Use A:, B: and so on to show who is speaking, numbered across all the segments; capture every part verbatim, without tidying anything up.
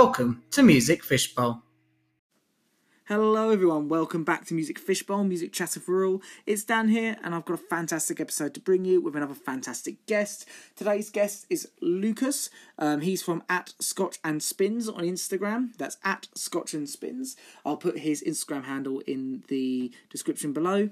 A: Welcome to Music Fishbowl.
B: Hello everyone, welcome back to Music Fishbowl, Music Chatter for All. It's Dan here and I've got a fantastic episode to bring you with another fantastic guest. Today's guest is Lucas. Um, he's from at Scotch and Spins on Instagram. That's at Scotch and Spins. I'll put his Instagram handle in the description below.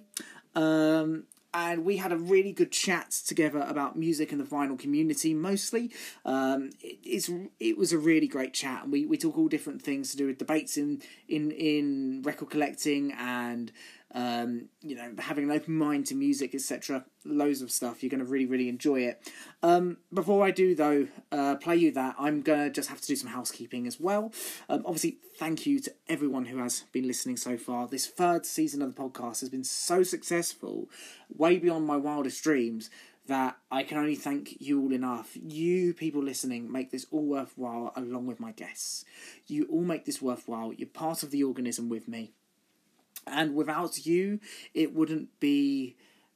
B: Um... And we had a really good chat together about music and the vinyl community, mostly. Um, it, it's it was a really great chat, and we, we talk all different things to do with debates in in, in record collecting and um, you know, having an open mind to music, et cetera. Loads of stuff. You're going to really really enjoy it. Um, before I do though, uh, play you that, I'm gonna just have to do some housekeeping as well. Um, obviously, thank you to everyone who has been listening so far. This third season of the podcast has been so successful, way beyond my wildest dreams, that I can only thank you all enough. You people listening make this all worthwhile, along with my guests. You all make this worthwhile. You're part of the organism with me. And without you, it wouldn't be...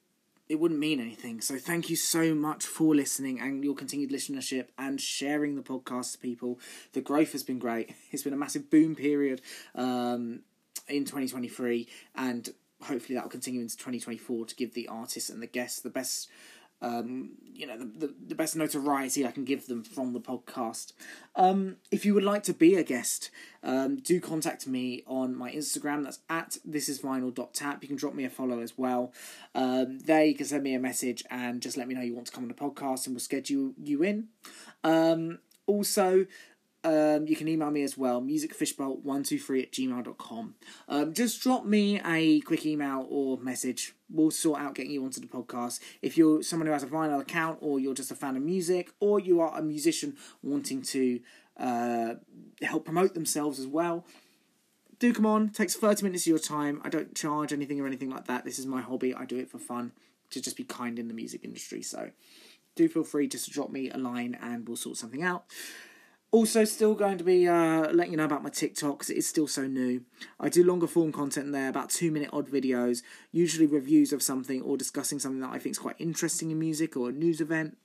B: it wouldn't mean anything. So thank you so much for listening and your continued listenership and sharing the podcast to people. The growth has been great. It's been a massive boom period um, in twenty twenty-three, and hopefully that will continue into twenty twenty-four to give the artists and the guests the best, um, you know, the, the, the best notoriety I can give them from the podcast. Um, if you would like to be a guest, um, do contact me on my Instagram. That's at thisisvinyl.tap. You can drop me a follow as well. Um, there you can send me a message and just let me know you want to come on the podcast and we'll schedule you in. Um, also, Um, you can email me as well, musicfishbowl one two three at gmail dot com. Um, just drop me a quick email or message. We'll sort out getting you onto the podcast. If you're someone who has a vinyl account, or you're just a fan of music, or you are a musician wanting to uh, help promote themselves as well, do come on. It takes thirty minutes of your time. I don't charge anything or anything like that. This is my hobby. I do it for fun, to just be kind in the music industry. So do feel free just to drop me a line and we'll sort something out. Also, still going to be uh, letting you know about my TikTok, because it is still so new. I do longer form content there, about two minute odd videos, usually reviews of something or discussing something that I think is quite interesting in music or a news event.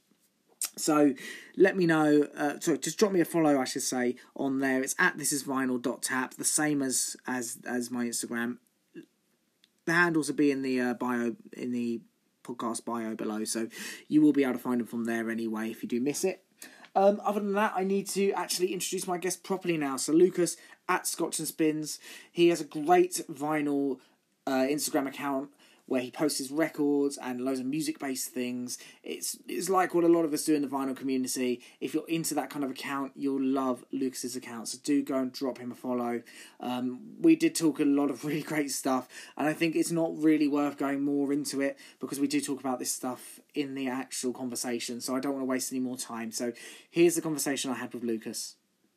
B: So let me know, uh, sorry, just drop me a follow, I should say, on there. It's at thisisvinyl.tap, the same as, as, as my Instagram. The handles will be in the uh, bio, in the podcast bio below, so you will be able to find them from there anyway if you do miss it. Um, other than that, I need to actually introduce my guest properly now. So Lucas at Scotch and Spins, he has a great vinyl uh, Instagram account where he posts his records and loads of music-based things. It's it's like what a lot of us do in the vinyl community. If you're into that kind of account, you'll love Lucas's account. So do go and drop him a follow. Um, we did talk a lot of really great stuff, and I think it's not really worth going more into it because we do talk about this stuff in the actual conversation. So I don't want to waste any more time. So here's the conversation I had with Lucas.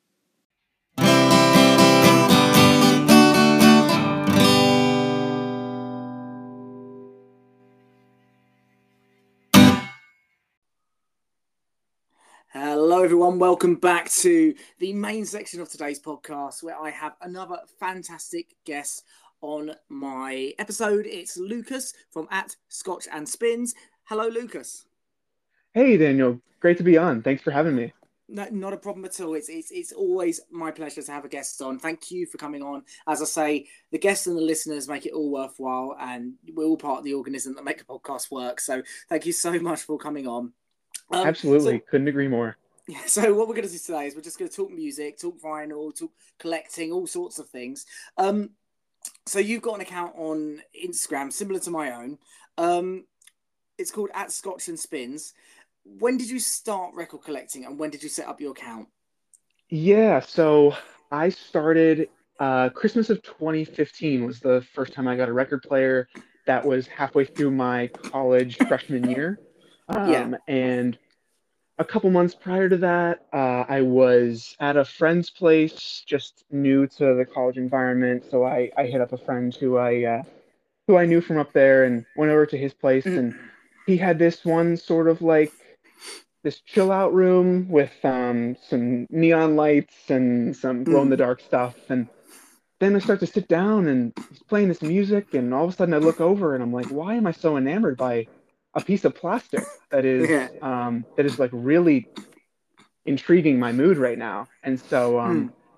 B: Hello everyone, welcome back to the main section of today's podcast where I have another fantastic guest on my episode. It's Lucas from at Scotch and Spins. Hello Lucas.
C: Hey Daniel, great to be on. Thanks for having me.
B: No, not a problem at all. It's, it's it's always my pleasure to have a guest on. Thank you for coming on. As I say, the guests and the listeners make it all worthwhile, and we're all part of the organism that make a podcast work. So thank you so much for coming on.
C: Um, Absolutely.
B: So,
C: couldn't agree more.
B: Yeah, so what we're going to do today is we're just going to talk music, talk vinyl, talk collecting, all sorts of things. Um, so you've got an account on Instagram similar to my own. Um, it's called at Scotch and Spins. When did you start record collecting and when did you set up your account?
C: Yeah, so I started uh, Christmas of twenty fifteen was the first time I got a record player. That was halfway through my college freshman year. Um,
B: yeah.
C: And a couple months prior to that, uh, I was at a friend's place, just new to the college environment. So I, I hit up a friend who I uh, who I knew from up there and went over to his place. Mm. And he had this one sort of like this chill out room with um, some neon lights and some glow in the dark stuff. And then I start to sit down and he's playing this music. And all of a sudden I look over and I'm like, why am I so enamored by a piece of plastic that is
B: yeah.
C: um, that is like really intriguing my mood right now? And so um,
B: mm.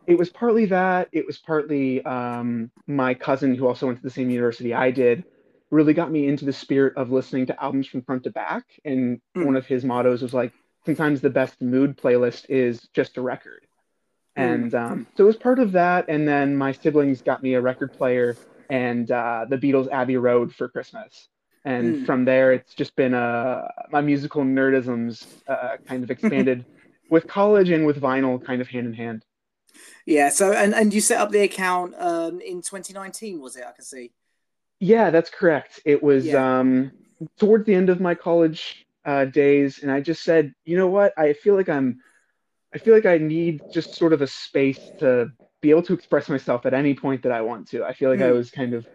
C: it was partly that. It was partly um, my cousin, who also went to the same university I did, really got me into the spirit of listening to albums from front to back. And one
B: Mm,
C: of his mottos was like, sometimes the best mood playlist is just a record.
B: mm.
C: And um, so it was part of that. And then my siblings got me a record player and uh, the Beatles' Abbey Road for Christmas. And
B: Mm.
C: from there, it's just been uh, my musical nerdisms uh, kind of expanded with college and with vinyl kind of hand in hand.
B: Yeah. So, and and you set up the account um in twenty nineteen, was it? I can see.
C: Yeah, that's correct. It was
B: Yeah.
C: um, towards the end of my college uh, days, and I just said, you know what? I feel like I'm, I feel like I need just sort of a space to be able to express myself at any point that I want to. I feel like I
B: Mm.
C: was kind of,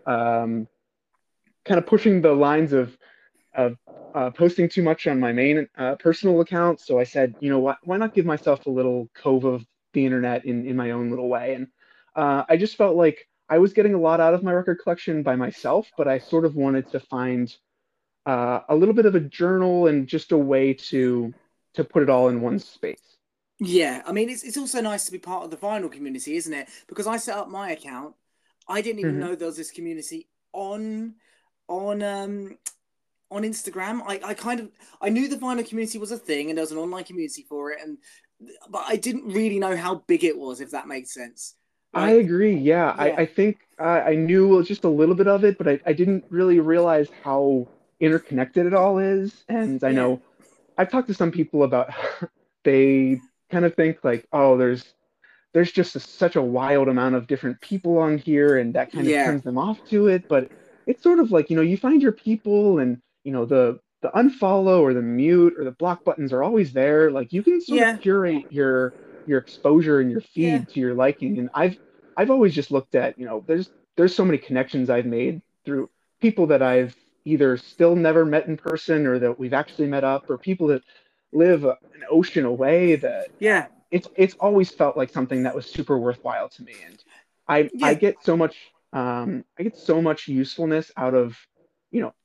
C: um, kind of pushing the lines of of uh, posting too much on my main uh, personal account. So I said, you know what? Why not give myself a little cove of the internet in in my own little way? And uh, I just felt like I was getting a lot out of my record collection by myself, but I sort of wanted to find uh, a little bit of a journal and just a way to to put it all in one space.
B: Yeah, I mean, it's it's also nice to be part of the vinyl community, isn't it? Because I set up my account, I didn't even
C: Hmm.
B: know there was this community on on um on Instagram. I, I kind of I knew the vinyl community was a thing and there was an online community for it, and but I didn't really know how big it was, if that makes sense.
C: I
B: Like,
C: agree. Yeah, I,
B: yeah,
C: I think uh, I knew just a little bit of it, but I, I didn't really realize how interconnected it all is. And I
B: yeah,
C: know I've talked to some people about they kind of think like, oh, there's there's just a, such a wild amount of different people on here, and that kind of
B: yeah,
C: turns them off to it. But it's sort of like, you know, you find your people, and you know the the unfollow or the mute or the block buttons are always there. Like you can sort of
B: yeah,
C: curate your your exposure and your
B: yeah,
C: feed to your liking. And I've I've always just looked at, you know, there's there's so many connections I've made through people that I've either still never met in person or that we've actually met up, or people that live an ocean away that
B: yeah,
C: um, it's it's always felt like something that was super worthwhile to me. And I I
B: yeah,
C: get so much um, I get so much usefulness out of, you know,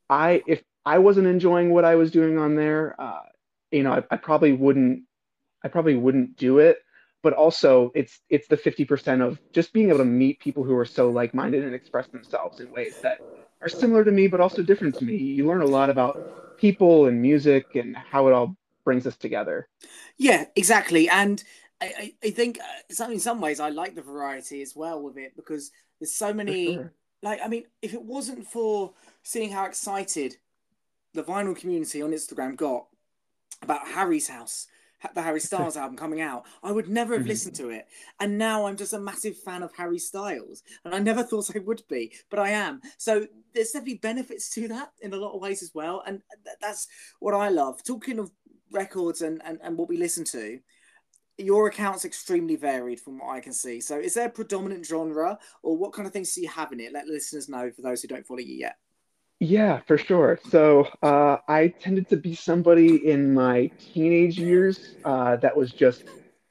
C: I if I wasn't enjoying what I was doing on there, uh, you know, I, I probably wouldn't I probably wouldn't do it. But also, it's it's the fifty percent of just being able to meet people who are so like-minded and express themselves in ways that are similar to me, but also different to me. You learn a lot about people and music and how it all brings us together.
B: yeah, exactly. And I, I, I think uh, some in some ways I like the variety as well with it, because there's so
C: For
B: many.
C: sure.
B: Like, I mean, if it wasn't for seeing how excited the vinyl community on Instagram got about Harry's House, the Harry Styles album coming out, I would never have
C: Mhm.
B: listened to it. And now I'm just a massive fan of Harry Styles. And I never thought I would be, but I am. So there's definitely benefits to that in a lot of ways as well. And that's what I love. Talking of records and, and, and what we listen to, your account's extremely varied from what I can see. So is there a predominant genre, or what kind of things do you have in it? Let listeners know for those who don't follow you yet.
C: Yeah, for sure. So uh, I tended to be somebody in my teenage years uh, that was just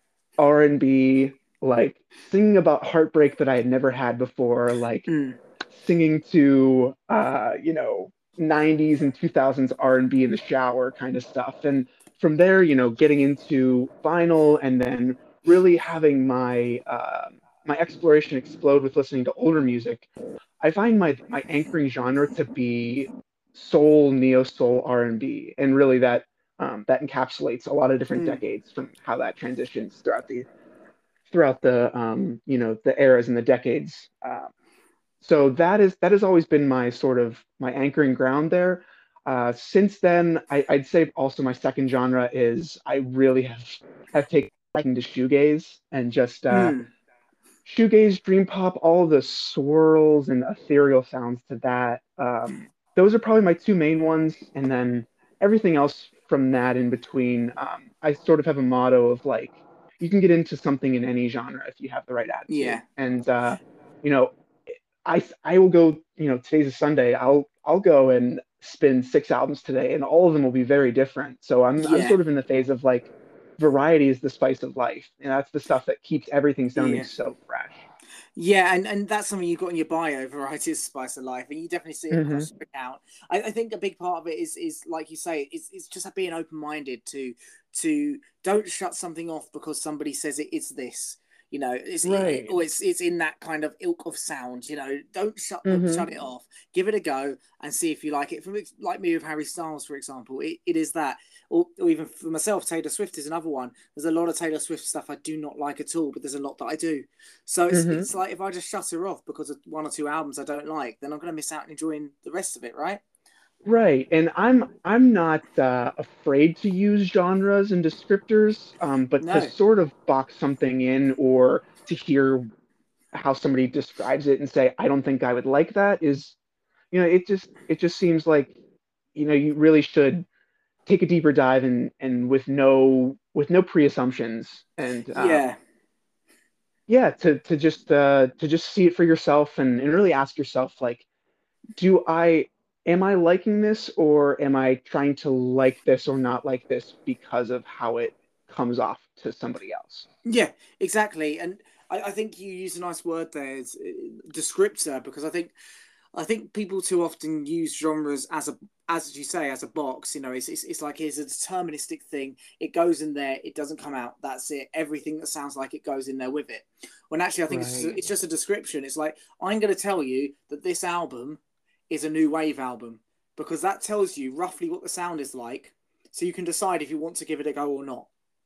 C: R and B, like singing about heartbreak that I had never had before, like
B: Mm,
C: singing to uh, you know, nineties and two thousands R and B in the shower kind of stuff. And from there, you know, getting into vinyl and then really having my um my exploration explode with listening to older music. I find my my anchoring genre to be soul, neo soul, R and B, and really that um, that encapsulates a lot of different
B: mm.
C: decades from how that transitions throughout the throughout the um, you know, the eras and the decades. Um, so that is that has always been my sort of my anchoring ground there. Uh, since then, I, I'd say also my second genre is I really have have taken a liking to shoegaze and just uh,
B: Mm.
C: shoegaze, dream pop, all the swirls and ethereal sounds to that. Um, those are probably my two main ones, and then everything else from that in between. Um, I sort of have a motto of like, you can get into something in any genre if you have the right attitude.
B: Yeah.
C: And uh, you know, I I will go. You know, today's a Sunday. I'll I'll go and spin six albums today, and all of them will be very different. So I'm I'm
B: Yeah.
C: sort of in the phase of like, variety is the spice of life, and that's the stuff that keeps everything sounding
B: Yeah.
C: so fresh.
B: Yeah, and, and that's something you've got in your bio, variety is the spice of life, and you definitely see it
C: Hmm.
B: across your account. I, I think a big part of it is is like you say, is is just being open minded to to don't shut something off because somebody says it is this. You know, it's it,
C: Right.
B: or it's it's in that kind of ilk of sound. You know, don't shut the shut it
C: Mm-hmm.
B: off. Give it a go and see if you like it. From like me with Harry Styles, for example, it, it is that. Or, or even for myself, Taylor Swift is another one. There's a lot of Taylor Swift stuff I do not like at all, but there's a lot that I do. So it's
C: Mm-hmm.
B: it's like if I just shut her off because of one or two albums I don't like, then I'm going to miss out on enjoying the rest of it, right?
C: Right. And I'm I'm not uh, afraid to use genres and descriptors, um, but to
B: No.
C: sort of box something in or to hear how somebody describes it and say, I don't think I would like that is, you know, it just it just seems like, you know, you really should take a deeper dive and and with no with no pre-assumptions and um
B: Yeah.
C: yeah, to to just uh to just see it for yourself and, and really ask yourself like, do I am I liking this or am I trying to like this or not like this because of how it comes off to somebody else?
B: Yeah, exactly. And I, I think you use a nice word there, it's uh, descriptor, because I think I think people too often use genres as a as you say as a box. You know, it's it's, it's like it's a deterministic thing. It goes in there, it doesn't come out. That's it. Everything that sounds like it goes in there with it. When actually, I think it's just a,
C: Right.
B: it's just a description. It's like I'm going to tell you that this album is a new wave album because that tells you roughly what the sound is like, so you can decide if you want to give it a go or not.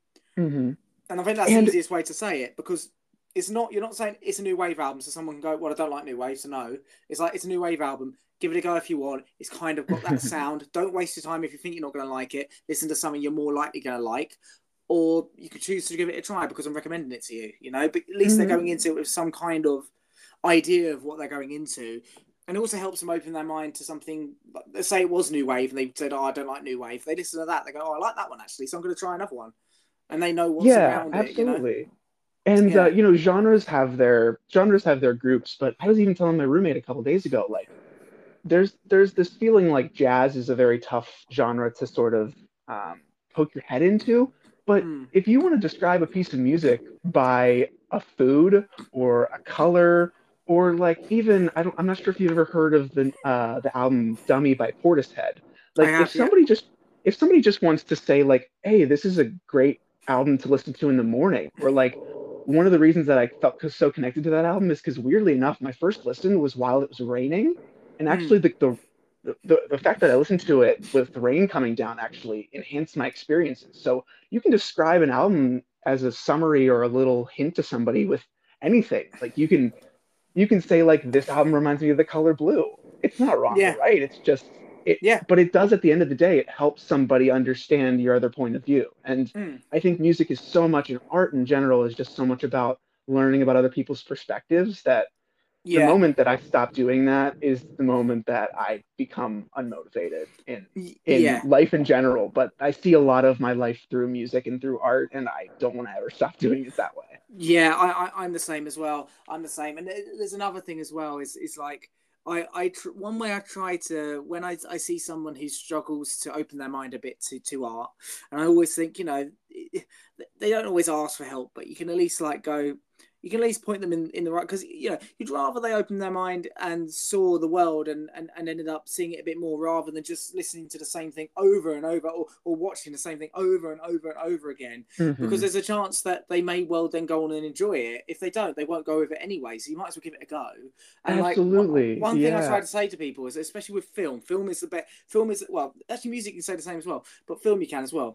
C: Hmm.
B: And I think that's the
C: And
B: easiest way to say it because it's not you're not saying it's a new wave album, so someone can go, well, I don't like new wave, so no. It's like it's a new wave album. Give it a go if you want. It's kind of got that sound. Don't waste your time if you think you're not going to like it. Listen to something you're more likely going to like, or you could choose to give it a try because I'm recommending it to you. You know, but at least they're going
C: Mhm.
B: into it with some kind of idea of what they're going into. And it also helps them open their mind to something. Let's say it was new wave, and they said, "Oh, I don't like new wave." They listen to that, they go, "Oh, I like that one actually," so I'm going to try another one, and they know what's
C: Yeah,
B: around it. You know,
C: absolutely. And uh,
B: yeah.
C: you know, genres have their genres have their groups, but I was even telling my roommate a couple days ago, like there's there's this feeling like jazz is a very tough genre to sort of um, poke your head into. But
B: Mm.
C: if you want to describe a piece of music by a food or a color or like even I don't I'm not sure if you've ever heard of the uh, the album Dummy by Portishead.
B: I
C: Like if
B: have, yeah.
C: somebody just if somebody just wants to say like, hey, this is a great album to listen to in the morning, or like one of the reasons that I felt so connected to that album is because weirdly enough, my first listen was while it was raining and
B: Mm.
C: actually the, the the the fact that I listened to it with the rain coming down actually enhanced my experiences. So you can describe an album as a summary or a little hint to somebody with anything. Like you can you can say like this album reminds me of the color blue. It's not wrong or
B: Yeah,
C: right. It's just it
B: yeah.
C: but it does at the end of the day, it helps somebody understand your other point of view. And
B: Mm.
C: I think music is so much and art in general is just so much about learning about other people's perspectives that the
B: Yeah,
C: moment that I stop doing that is the moment that I become unmotivated in
B: Y-
C: in
B: yeah.
C: life in general. But I see a lot of my life through music and through art, and I don't want to ever stop doing it that way.
B: Yeah, I, I I'm the same as well. I'm the same, and there's another thing as well. Is is like I I tr- one way I try to when I I see someone who struggles to open their mind a bit to to art, and I always think you know they don't always ask for help, but you can at least like go. You can at least point them in, in the right because you know you'd rather they open their mind and saw the world and, and, and ended up seeing it a bit more rather than just listening to the same thing over and over or, or watching the same thing over and over and over again because
C: Hmm.
B: there's a chance that they may well then go on and enjoy it. If they don't, they won't go with it anyway. So you might as well give it a go. And like one,
C: Absolutely,
B: one thing I try
C: yeah.
B: to say to people is, especially with film, film is the best. Film is well, actually, music you can say the same as well, but film you can as well.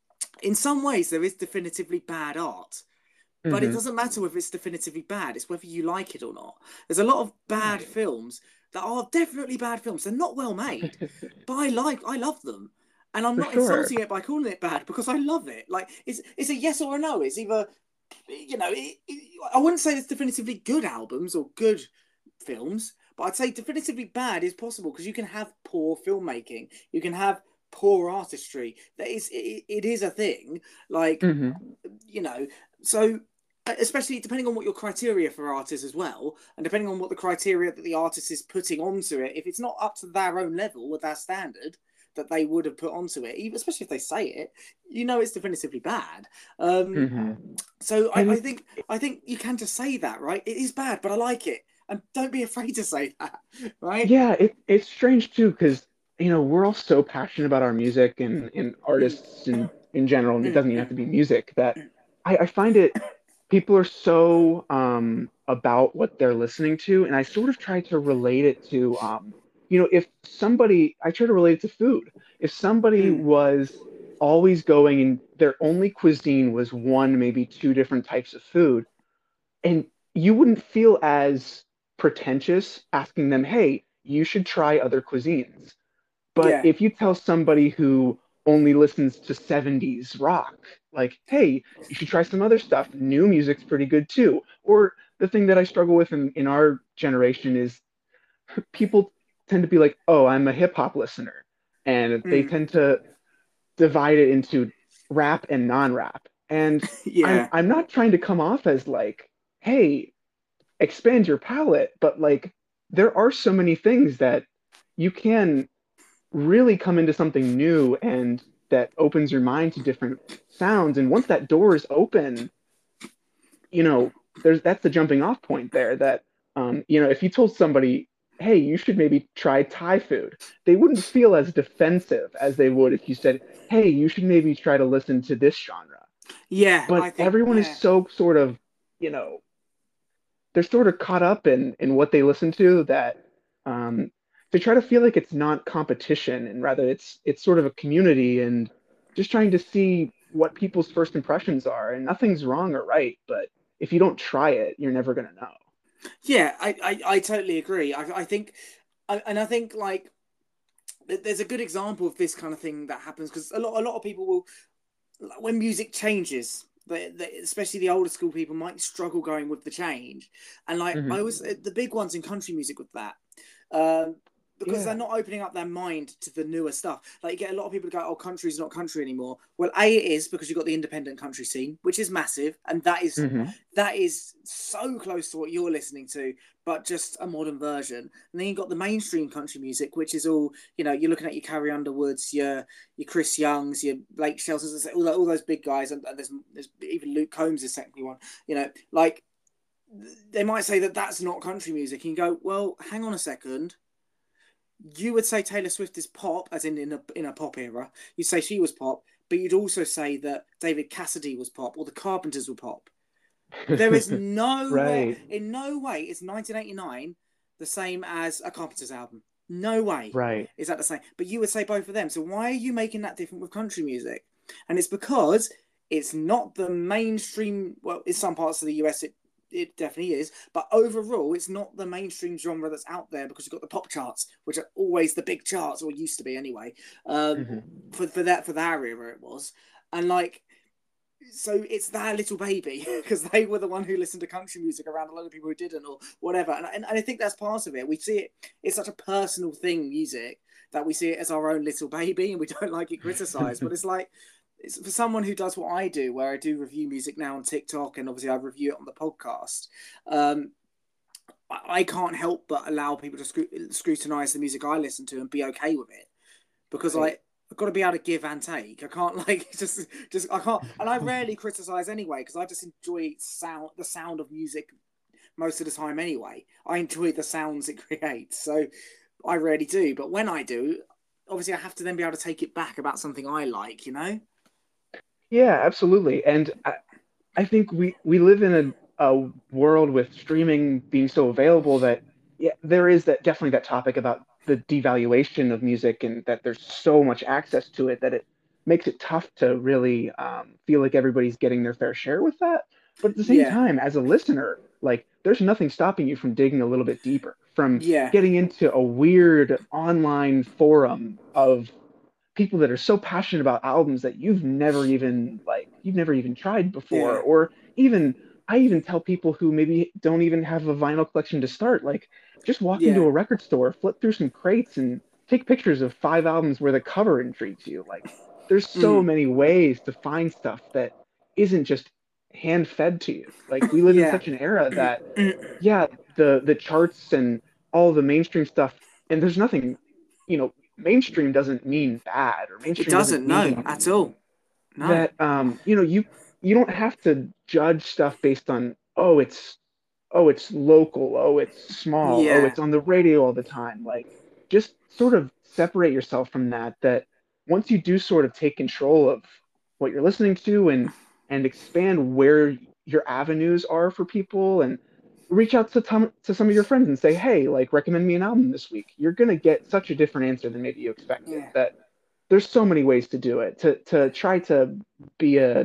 B: In some ways, there is definitively bad art, but it
C: Hmm.
B: doesn't matter whether it's definitively bad. It's whether you like it or not. There's a lot of bad
C: Right.
B: films that are definitely bad films. They're not well made, but I like, I love them, and I'm
C: For
B: not
C: sure.
B: insulting it by calling it bad because I love it. Like it's it's a yes or a no. It's either you know, it, it, I wouldn't say there's definitively good albums or good films, but I'd say definitively bad is possible because you can have poor filmmaking, you can have poor artistry. That is, it, it is a thing. Like,
C: Hmm.
B: you know, so especially depending on what your criteria for art is as well, and depending on what the criteria that the artist is putting onto it, if it's not up to their own level with their standard that they would have put onto it, even especially if they say it, you know, it's definitively bad. Um,
C: Hmm.
B: so I, I
C: And
B: think I think you can just say that, right? It is bad, but I like it, and don't be afraid to say that, right?
C: yeah, it it's strange too because you know we're all so passionate about our music and and
B: Mm,
C: artists in in general, and it
B: mm,
C: doesn't even have to be music that I, I find it people are so um, about what they're listening to, and I sort of try to relate it to, um, you know, if somebody, I try to relate it to food. If somebody
B: Mm.
C: was always going and their only cuisine was one, maybe two different types of food, and you wouldn't feel as pretentious asking them, hey, you should try other cuisines. But
B: Yeah.
C: if you tell somebody who only listens to seventies rock, like, hey, you should try some other stuff. New music's pretty good too. Or the thing that I struggle with in, in our generation is people tend to be like, oh, I'm a hip hop listener. And they
B: Mm.
C: tend to divide it into rap and non-rap. And I'm
B: Yeah.
C: I'm not trying to come off as like, hey, expand your palette, but like there are so many things that you can really come into something new and that opens your mind to different sounds. And once that door is open, you know, there's that's the jumping off point there that um, you know, if you told somebody, hey, you should maybe try Thai food, they wouldn't feel as defensive as they would if you said, hey, you should maybe try to listen to this genre.
B: Yeah.
C: But
B: I think.
C: everyone is
B: Yeah.
C: so sort of, you know, they're sort of caught up in in what they listen to that um, they try to feel like it's not competition and rather it's it's sort of a community and just trying to see what people's first impressions are and nothing's wrong or right, but if you don't try it you're never going to know.
B: Yeah. I, I, I totally agree. I, I think, I, and I think like there's a good example of this kind of thing that happens because a lot a lot of people will when music changes. They, they, especially the older school people might struggle going with the change, and like I
C: Hmm.
B: was the big ones in country music with that, um, because they're
C: Yeah.
B: not opening up their mind to the newer stuff. Like you get a lot of people to go, "Oh, country's not country anymore." Well, a it is because you've got the independent country scene, which is massive, and that is
C: Hmm.
B: that is so close to what you're listening to, but just a modern version. And then you've got the mainstream country music, which is all you know. You're looking at your Carrie Underwoods, your your Chris Youngs, your Blake Sheltons, all, all those big guys, and, and there's, there's even Luke Combs is technically one. You know, like they might say that that's not country music, and you go, well, hang on a second. You would say Taylor Swift is pop, as in in a in a pop era. You'd say she was pop, but you'd also say that David Cassidy was pop or the Carpenters were pop. There is nowhere,
C: Right.
B: in no way, is nineteen eighty-nine the same as a Carpenters album. No way
C: Right.
B: is that the same. But you would say both of them. So why are you making that different with country music? And it's because it's not the mainstream. Well, in some parts of the U S, it it definitely is. But overall, it's not the mainstream genre that's out there because you've got the pop charts, which are always the big charts, or used to be anyway. Um,
C: Hmm.
B: for for that for that era, it was, and like so it's their little baby because they were the one who listened to country music around a lot of people who didn't or whatever, and, and, and I think that's part of it. We see it; it's such a personal thing, music, that we see it as our own little baby, and we don't like it criticized. But it's like it's for someone who does what I do, where I do review music now on TikTok, and obviously I review it on the podcast. Um, I, can't help but allow people to scrutinize the music I listen to and be okay with it because
C: Right.
B: I I've got to be able to give and take. I can't like just just I can't, and I rarely criticize anyway because I just enjoy sound the sound of music most of the time anyway. I enjoy the sounds it creates, so I rarely do. But when I do, obviously I have to then be able to take it back about something I like, you know?
C: Yeah, absolutely. And I, I think we we live in a, a world with streaming being so available that yeah, there is that definitely that topic about the devaluation of music and that there's so much access to it that it makes it tough to really um, feel like everybody's getting their fair share with that. But at the same
B: Yeah,
C: time, as a listener, like there's nothing stopping you from digging a little bit deeper, from
B: yeah,
C: getting into a weird online forum of people that are so passionate about albums that you've never even like you've never even tried before,
B: yeah,
C: or even I even tell people who maybe don't even have a vinyl collection to start, like just walk into
B: yeah,
C: a record store, flip through some crates and take pictures of five albums where the cover intrigues you. Like there's so
B: mm,
C: many ways to find stuff that isn't just hand fed to you. Like we live in
B: yeah.
C: such an era that yeah, the the charts and all the mainstream stuff, and there's nothing, you know, mainstream doesn't mean bad or
B: It
C: mainstream doesn't
B: doesn't, no,
C: mean
B: at all. No.
C: that um, you know, you you don't have to judge stuff based on oh it's oh it's local, oh it's small, oh
B: Yeah,
C: it's on the radio all the time. Like just sort of separate yourself from that that once you do sort of take control of what you're listening to and and expand where your avenues are for people, and reach out to tom- to some of your friends and say, hey, like recommend me an album this week. You're gonna get such a different answer than maybe you expected.
B: Yeah.
C: That there's so many ways to do it. To to try to be a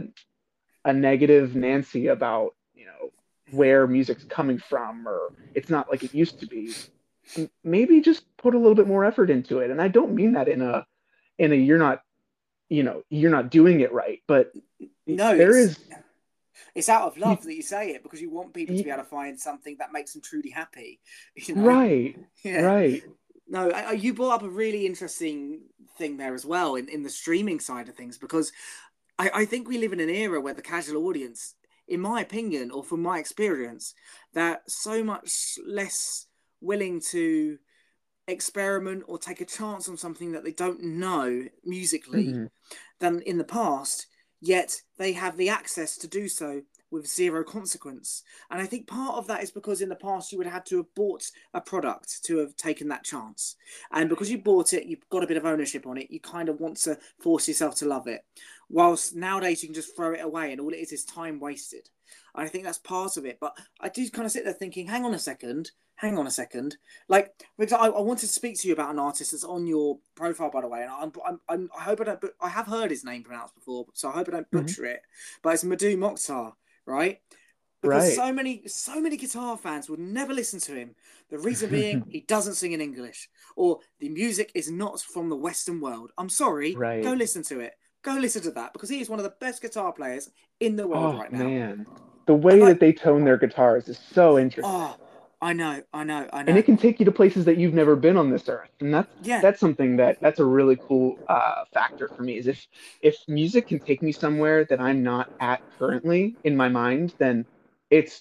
C: a negative Nancy about, you know, where music's coming from, or it's not like it used to be. M- Maybe just put a little bit more effort into it. And I don't mean that in a in a you're not, you know, you're not doing it right, but
B: No,
C: there
B: it's
C: is
B: it's out of
C: you,
B: love that you say it because you want people to
C: you,
B: be able to find something that makes them truly happy. You know?
C: right,
B: Yeah.
C: right.
B: No, I, I- you brought up a really interesting thing there as well in, in the streaming side of things because I, I think we live in an era where the casual audience, in my opinion, or from my experience, they're so much less willing to experiment or take a chance on something that they don't know musically
C: Mhm.
B: than in the past, yet they have the access to do so with zero consequence. And I think part of that is because in the past you would have had to have bought a product to have taken that chance. And because you bought it, you've got a bit of ownership on it. You kind of want to force yourself to love it. Whilst nowadays you can just throw it away and all it is is time wasted. And I think that's part of it. But I do kind of sit there thinking, hang on a second, hang on a second. Like, for example, I, I wanted to speak to you about an artist that's on your profile, by the way, and I'm, I'm, I'm I hope I don't, but I have heard his name pronounced before, so I hope I don't
C: Mhm.
B: butcher it. But it's Madhu Mokhtar, right? Because
C: Right.
B: so many, so many guitar fans would never listen to him. The reason being, he doesn't sing in English, or the music is not from the Western world. I'm sorry, go
C: Right.
B: listen to it. Go listen to that because he is one of the best guitar players in the world
C: Oh
B: right now.
C: man. The
B: And
C: way
B: like,
C: that they tone their guitars is so interesting.
B: oh, I know, I know, I
C: And
B: know.
C: it can take you to places that you've never been on this earth. And that's
B: Yeah,
C: that's something that that's a really cool uh, factor for me is if if music can take me somewhere that I'm not at currently in my mind, then it's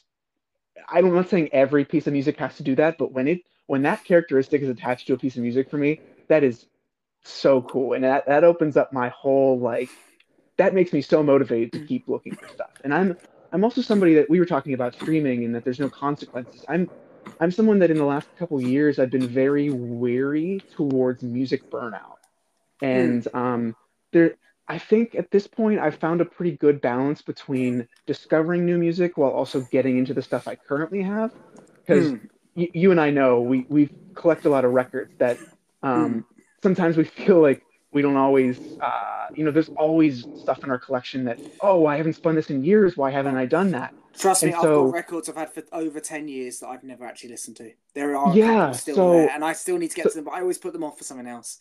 C: I'm not saying every piece of music has to do that, but when it when that characteristic is attached to a piece of music for me, that is so cool. And that that opens up my whole like that makes me so motivated to keep looking for stuff. And I'm I'm also somebody that we were talking about streaming and that there's no consequences. I'm I'm someone that in the last couple years I've been very weary towards music burnout.
B: mm,
C: And um there I think at this point I've found a pretty good balance between discovering new music while also getting into the stuff I currently have. Because
B: mm,
C: y- you and I know we we collect a lot of records that
B: mm.
C: um sometimes we feel like we don't always uh you know there's always stuff in our collection that oh I haven't spun this in years, why haven't
B: Oh,
C: I done that?
B: trust me,
C: And
B: I've got
C: so
B: records I've had for over ten years that I've never actually listened to. There are a couple
C: yeah,
B: still there,
C: so
B: and I still need to get
C: so
B: to them, but I always put them off for something else.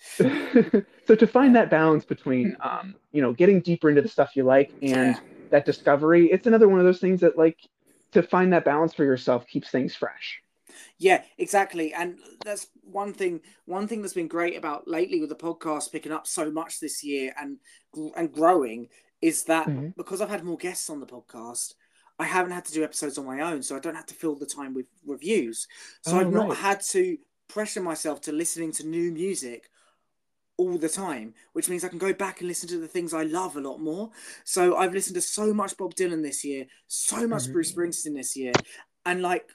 C: so to find
B: Yeah,
C: that balance between um, you know, getting deeper into the stuff you like
B: yeah,
C: and that discovery, it's another one of those things that like to find that balance for yourself keeps things fresh.
B: yeah, exactly. And that's one thing. One thing that's been great about lately with the podcast picking up so much this year and and growing is that
C: Hmm.
B: because I've had more guests on the podcast, I haven't had to do episodes on my own, so I don't have to fill the time with reviews. So
C: Oh,
B: I've not
C: right.
B: had to pressure myself to listening to new music all the time, which means I can go back and listen to the things I love a lot more. So I've listened to so much Bob Dylan this year, so much
C: Hmm.
B: Bruce Springsteen this year, and like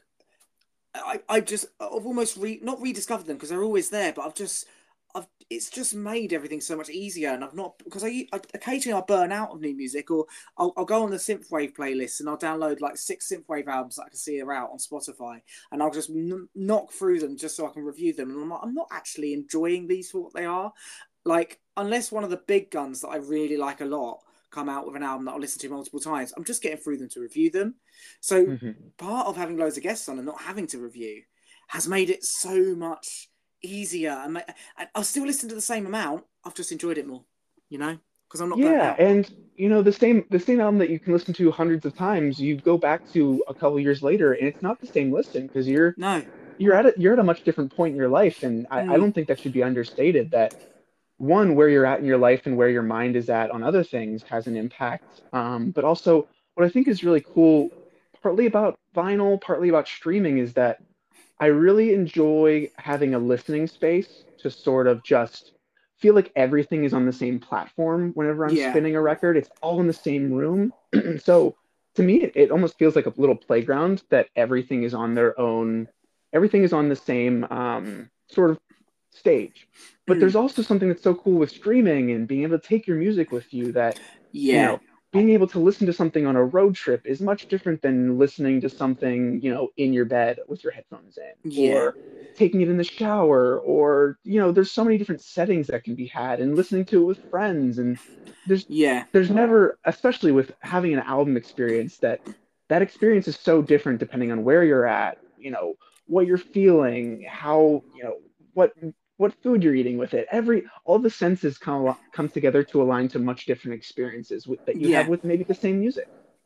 B: I, I just I've almost re not rediscovered them because they're always there, but I've just I've it's just made everything so much easier, and I've not because I, I occasionally I burn out of new music, or I'll, I'll go on the synthwave playlist and I'll download like six synthwave albums that I can see are out on Spotify, and I'll just n- knock through them just so I can review them, and I'm like, I'm not actually enjoying these for what they are, like unless one of the big guns that I really like a lot come out with an album that I'll listen to multiple times, I'm just getting through them to review them. So
C: Hmm.
B: part of having loads of guests on and not having to review has made it so much easier. And ma- and I'll still listen to the same amount. I've just enjoyed it more, you know, because I'm not burnt
C: Yeah,
B: out.
C: and you know the same the same album that you can listen to hundreds of times, you go back to a couple years later and it's not the same listen because you're
B: No.
C: you're at a, you're at a much different point in your life, and I, I
B: Mm,
C: don't think that should be understated that one, where you're at in your life and where your mind is at on other things has an impact. Um, but also, what I think is really cool, partly about vinyl, partly about streaming, is that I really enjoy having a listening space to sort of just feel like everything is on the same platform whenever I'm
B: yeah.
C: spinning a record. It's all in the same room. So to me, it, it almost feels like a little playground that everything is on their own, everything is on the same um, sort of stage. But
B: Mm,
C: there's also something that's so cool with streaming and being able to take your music with you that, you
B: yeah.
C: know, being able to listen to something on a road trip is much different than listening to something, you know, in your bed with your headphones in,
B: Yeah,
C: or taking it in the shower, or, you know, there's so many different settings that can be had, and listening to it with friends. And there's
B: yeah,
C: there's never, especially with having an album experience, that that experience is so different depending on where you're at, you know, what you're feeling, how, you know, what what food you're eating with it. Every all the senses come come together to align to much different experiences with, that you have
B: yeah.
C: with maybe the same music.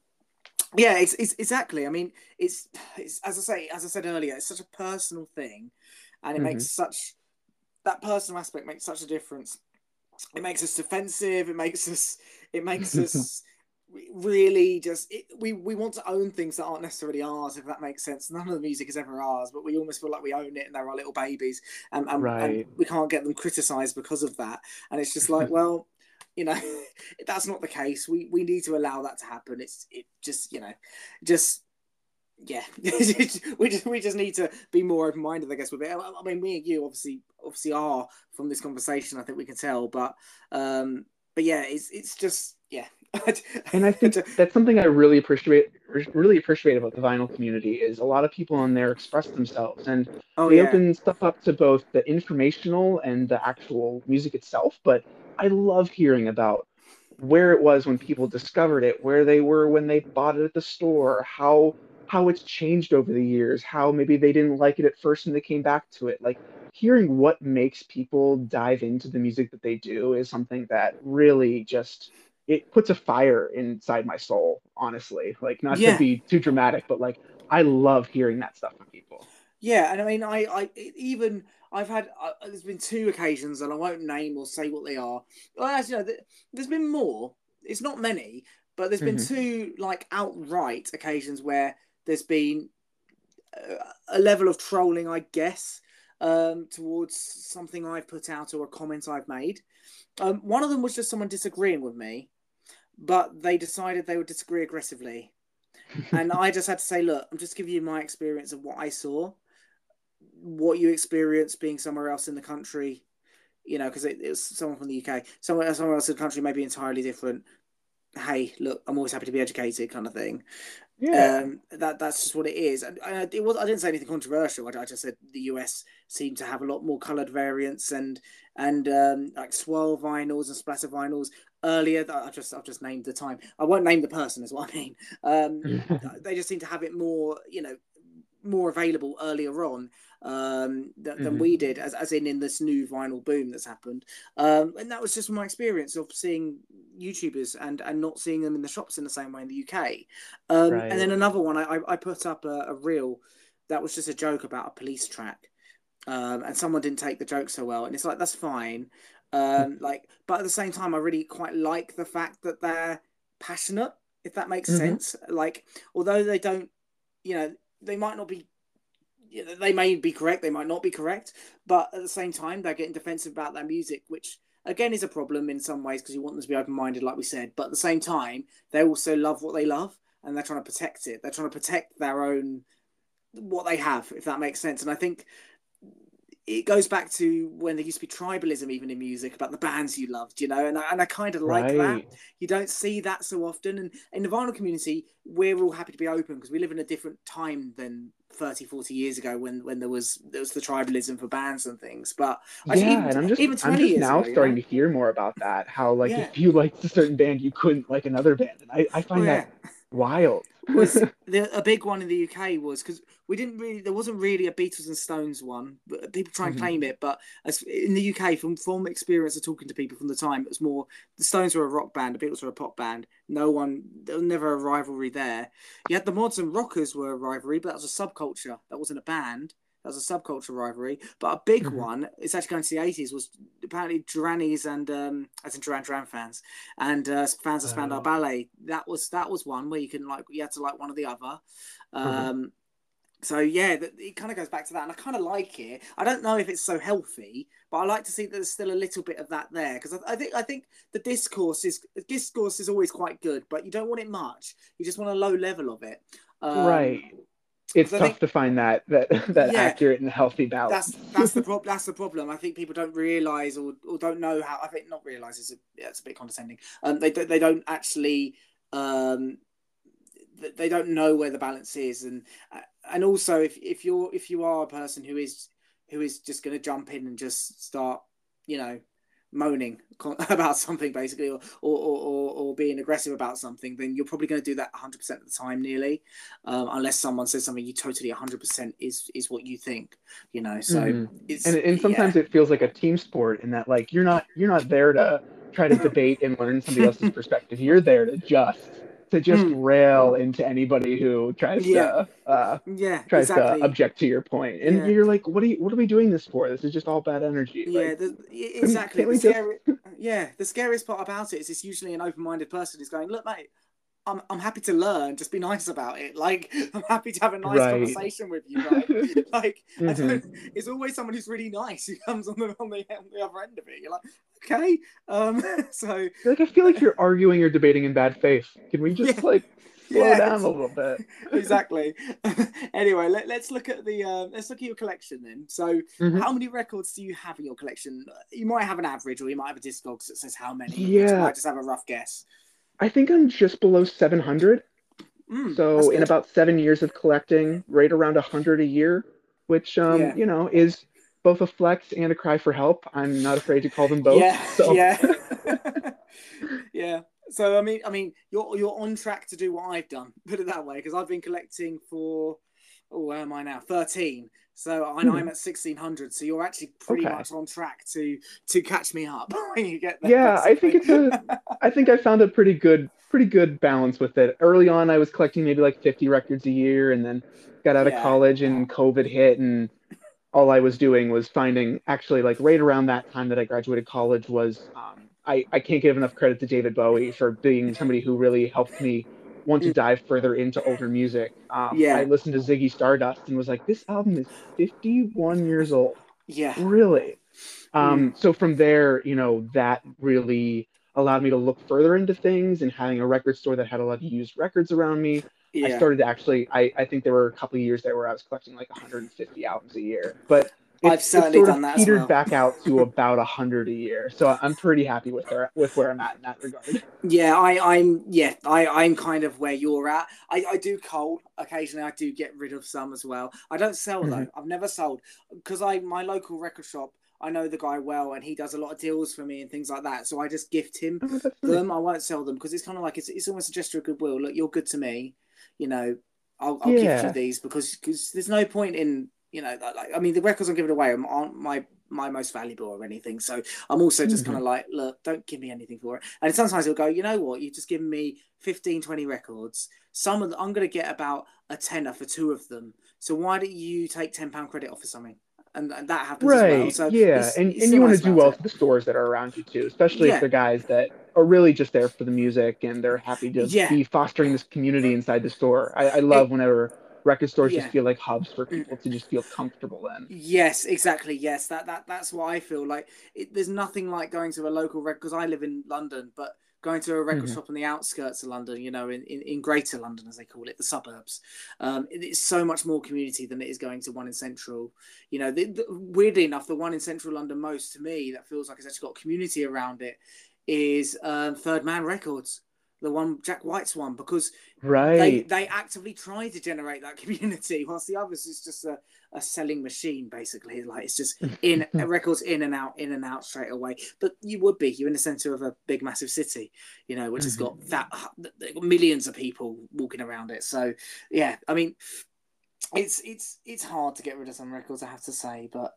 B: Yeah, it's, it's exactly. I mean, it's it's as I say, as I said earlier, it's such a personal thing, and it
C: Hmm.
B: makes such that personal aspect makes such a difference. It makes us defensive. It makes us. It makes us really just. It, we we want to own things that aren't necessarily ours, if that makes sense. None of the music is ever ours, but we almost feel like we own it, and they're our little babies, and and, and
C: Right.
B: we can't get them criticised because of that. And it's just like, well, you know, that's not the case. We we need to allow that to happen. It's it just you know, just yeah, we just we just need to be more open minded, I guess. With it, I mean, me and you obviously obviously are from this conversation. I think we can tell, but um, but yeah, it's it's just yeah.
C: And I think that's something I really appreciate really appreciate about the vinyl community is a lot of people on there express themselves, and
B: Oh
C: they
B: yeah,
C: open stuff up to both the informational and the actual music itself. But I love hearing about where it was when people discovered it, where they were when they bought it at the store, how how it's changed over the years, how maybe they didn't like it at first and they came back to it. Like hearing what makes people dive into the music that they do is something that really just it puts a fire inside my soul, honestly. Like not to
B: yeah.
C: be too dramatic, but like I love hearing that stuff from people.
B: Yeah, and I mean, I, I even I've had uh, there's been two occasions, and I won't name or say what they are. Well, as you know, there's been more. It's not many, but there's been
C: Hmm.
B: two like outright occasions where there's been a, a level of trolling, I guess, um, towards something I've put out or a comment I've made. Um, one of them was just someone disagreeing with me, but they decided they would disagree aggressively, and I just had to say, look, I'm just giving you my experience of what I saw, what you experience being somewhere else in the country, you know, because it, it was someone from the U K, somewhere somewhere else in the country may be entirely different. Hey, look, I'm always happy to be educated, kind of thing.
C: Yeah.
B: Um, that that's just what it is. And, and it was I didn't say anything controversial. I, I just said the U S seemed to have a lot more coloured variants and and um, like swirl vinyls and splatter vinyls earlier. I just I've just named the time. I won't name the person, is what I mean. Um, they just seem to have it more, you know, more available earlier on um, th- than
C: Hmm.
B: we did, as, as in in this new vinyl boom that's happened. Um, and that was just my experience of seeing YouTubers and and not seeing them in the shops in the same way in the U K. Um, and
C: Right.
B: then another one, I, I put up a, a reel that was just a joke about a police track, um, and someone didn't take the joke so well, and it's like that's fine. Um, like, but at the same time, I really quite like the fact that they're passionate, if that makes
C: Hmm.
B: sense. Like, although they don't, you know, they might not be, you know, they may be correct, they might not be correct, but at the same time, they're getting defensive about their music, which again is a problem in some ways because you want them to be open minded, like we said. But at the same time, they also love what they love, and they're trying to protect it. They're trying to protect their own what they have, if that makes sense. And I think it goes back to when there used to be tribalism even in music about the bands you loved, you know, and I, and I kind of like that.
C: Right.
B: You don't see that so often. And in the vinyl community, we're all happy to be open because we live in a different time than thirty, forty years ago when, when there was there was the tribalism for bands and things. But actually,
C: Yeah,
B: even
C: and I'm just
B: even
C: I'm
B: twenty
C: just
B: years
C: now
B: ago, you
C: starting
B: know?
C: to hear more about that. How like
B: Yeah.
C: if you liked a certain band, you couldn't like another band, and I I
B: Oh,
C: find that
B: yeah.
C: wild.
B: Was the, a big one in the U K was because we didn't really there wasn't really a Beatles and Stones one, but people try and
C: Hmm.
B: claim it. But as in the U K, from from experience of talking to people from the time, it was more the Stones were a rock band, the Beatles were a pop band. No one there was never a rivalry there. You had the Mods and Rockers were a rivalry, but that was a subculture. That wasn't a band. That was a subculture rivalry. But a big
C: Hmm.
B: one, it's actually going to the eighties, was apparently Durannies and um, as in Duran Duran fans and uh, fans of Spandau
C: Oh.
B: Ballet. That was that was one where you can like you had to like one or the other.
C: Uh-huh.
B: Um, so yeah, it kind of goes back to that, and I kind of like it. I don't know if it's so healthy, but I like to see that there's still a little bit of that there because I, I think I think the discourse is discourse is always quite good, but you don't want it much. You just want a low level of it. Um,
C: Right. It's
B: because I
C: tough
B: think
C: to find that that that
B: yeah,
C: accurate and healthy
B: that's
C: balance.
B: that's the problem. That's the problem. I think people don't realize or, or don't know how. I think not realize is a, yeah, it's a bit condescending. Um, they they don't actually Um, they don't know where the balance is, and and also if if you're if you are a person who is who is just going to jump in and just start, you know, moaning about something basically, or or, or or being aggressive about something, then you're probably going to do that one hundred percent of the time nearly, um, unless someone says something you totally one hundred percent is is what you think, you know. So
C: Mm-hmm.
B: it's
C: And and sometimes
B: yeah.
C: it feels like a team sport in that like you're not you're not there to try to debate and learn somebody else's perspective. You're there to just to just
B: Mm,
C: rail into anybody who tries
B: yeah,
C: to uh
B: yeah,
C: tries to
B: exactly.
C: object to your point. And
B: Yeah,
C: you're like, what are you what are we doing this for? This is just all bad energy.
B: yeah,
C: Like,
B: the,
C: couldn't
B: exactly.
C: can't
B: The
C: we just
B: scary, yeah, the scariest part about it is it's usually an open-minded person who's going, look, mate, I'm I'm happy to learn. Just be nice about it. Like I'm happy to have a nice
C: right.
B: conversation with you, right? Like I
C: hmm
B: don't. It's always someone who's really nice who comes on the on the, on the other end of it. You're like, okay, um, so
C: Like I feel like you're arguing or debating in bad faith. Can we
B: yeah,
C: just like slow
B: yeah,
C: down
B: it's,
C: a little bit?
B: exactly. Anyway, let, let's look at the uh, let's look at your collection then. So,
C: hmm
B: how many records do you have in your collection? You might have an average, or you might have a Discogs that says how many. You
C: Yeah,
B: might just have a rough guess.
C: I think I'm just below seven hundred.
B: Mm, that's
C: So in
B: good.
C: about seven years of collecting, right around one hundred a year, which um,
B: Yeah.
C: you know, is both a flex and a cry for help. I'm not afraid to call them both.
B: Yeah,
C: So
B: yeah, yeah. So I mean, I mean, you're you're on track to do what I've done. Put it that way, because I've been collecting for, oh, where am I now? Thirteen. So I know
C: hmm,
B: I'm at sixteen hundred. So you're actually pretty
C: okay.
B: much on track to to catch me up when you get there,
C: Yeah, I think
B: basically.
C: it's a I think I found a pretty good pretty good balance with it. Early on I was collecting maybe like fifty records a year and then got out of
B: Yeah,
C: college and COVID hit and all I was doing was finding actually like right around that time that I graduated college was um, I, I can't give enough credit to David Bowie for being somebody who really helped me want to
B: mm,
C: dive further into older music. Um, I
B: yeah,
C: listened to Ziggy Stardust and was like, this album is fifty-one years old.
B: yeah,
C: Really?
B: mm,
C: Um, so from there, you know, that really allowed me to look further into things and having a record store that had a lot of used records around me. I
B: yeah.
C: started to actually, I, I think there were a couple of years there where I was collecting like one hundred fifty albums a year, but
B: I've
C: it's it's
B: certainly
C: sort
B: done
C: of
B: that as
C: petered
B: well.
C: back out to about one hundred a year. So I'm pretty happy with where with where I'm at in that regard.
B: Yeah, I, I'm yeah, I, I'm kind of where you're at. I, I do coal occasionally. I do get rid of some as well. I don't sell
C: hmm
B: though. I've never sold because I my local record shop. I know the guy well, and he does a lot of deals for me and things like that. So I just gift him
C: Oh, that's nice.
B: them. I won't sell them because it's kind of like it's it's almost a gesture of goodwill. Look, you're good to me, you know. I'll I'll gift you
C: Yeah.
B: these because because there's no point in you know like I mean the records I'm giving away aren't my my most valuable or anything. So I'm also just kind
C: hmm
B: of like, look, don't give me anything for it. And sometimes he'll go, you know what, you've just given me fifteen, twenty records. Some of them, I'm going to get about a tenner for two of them. So why don't you take ten pound credit off of something? And, and that happens as well.
C: Right.
B: So
C: Yeah.
B: he's,
C: And
B: he's
C: and
B: still
C: you want to
B: nice
C: do
B: about
C: well
B: it.
C: for the stores that are around you too, especially if
B: Yeah.
C: they're guys that are really just there for the music and they're happy to
B: Yeah.
C: be fostering this community inside the store. I, I love
B: It,
C: whenever record stores just
B: yeah.
C: feel like hubs for people to just feel comfortable in.
B: Yes, exactly. Yes, that that that's what I feel like. It, there's nothing like going to a local record because I live in London, but going to a record
C: hmm
B: shop on the outskirts of London, you know, in, in, in Greater London as they call it, the suburbs, um, it, it's so much more community than it is going to one in Central. You know, the, the, weirdly enough, the one in Central London most to me that feels like it's actually got community around it is um, Third Man Records, the one Jack White's one, because they
C: Right.
B: they actively try to generate that community, whilst the others is just a, a selling machine, basically. Like it's just in records in and out, in and out straight away. But you would be you're in the center of a big, massive city, you know, which has
C: hmm
B: got that millions of people walking around it. So yeah, I mean, it's it's it's hard to get rid of some records, I have to say, but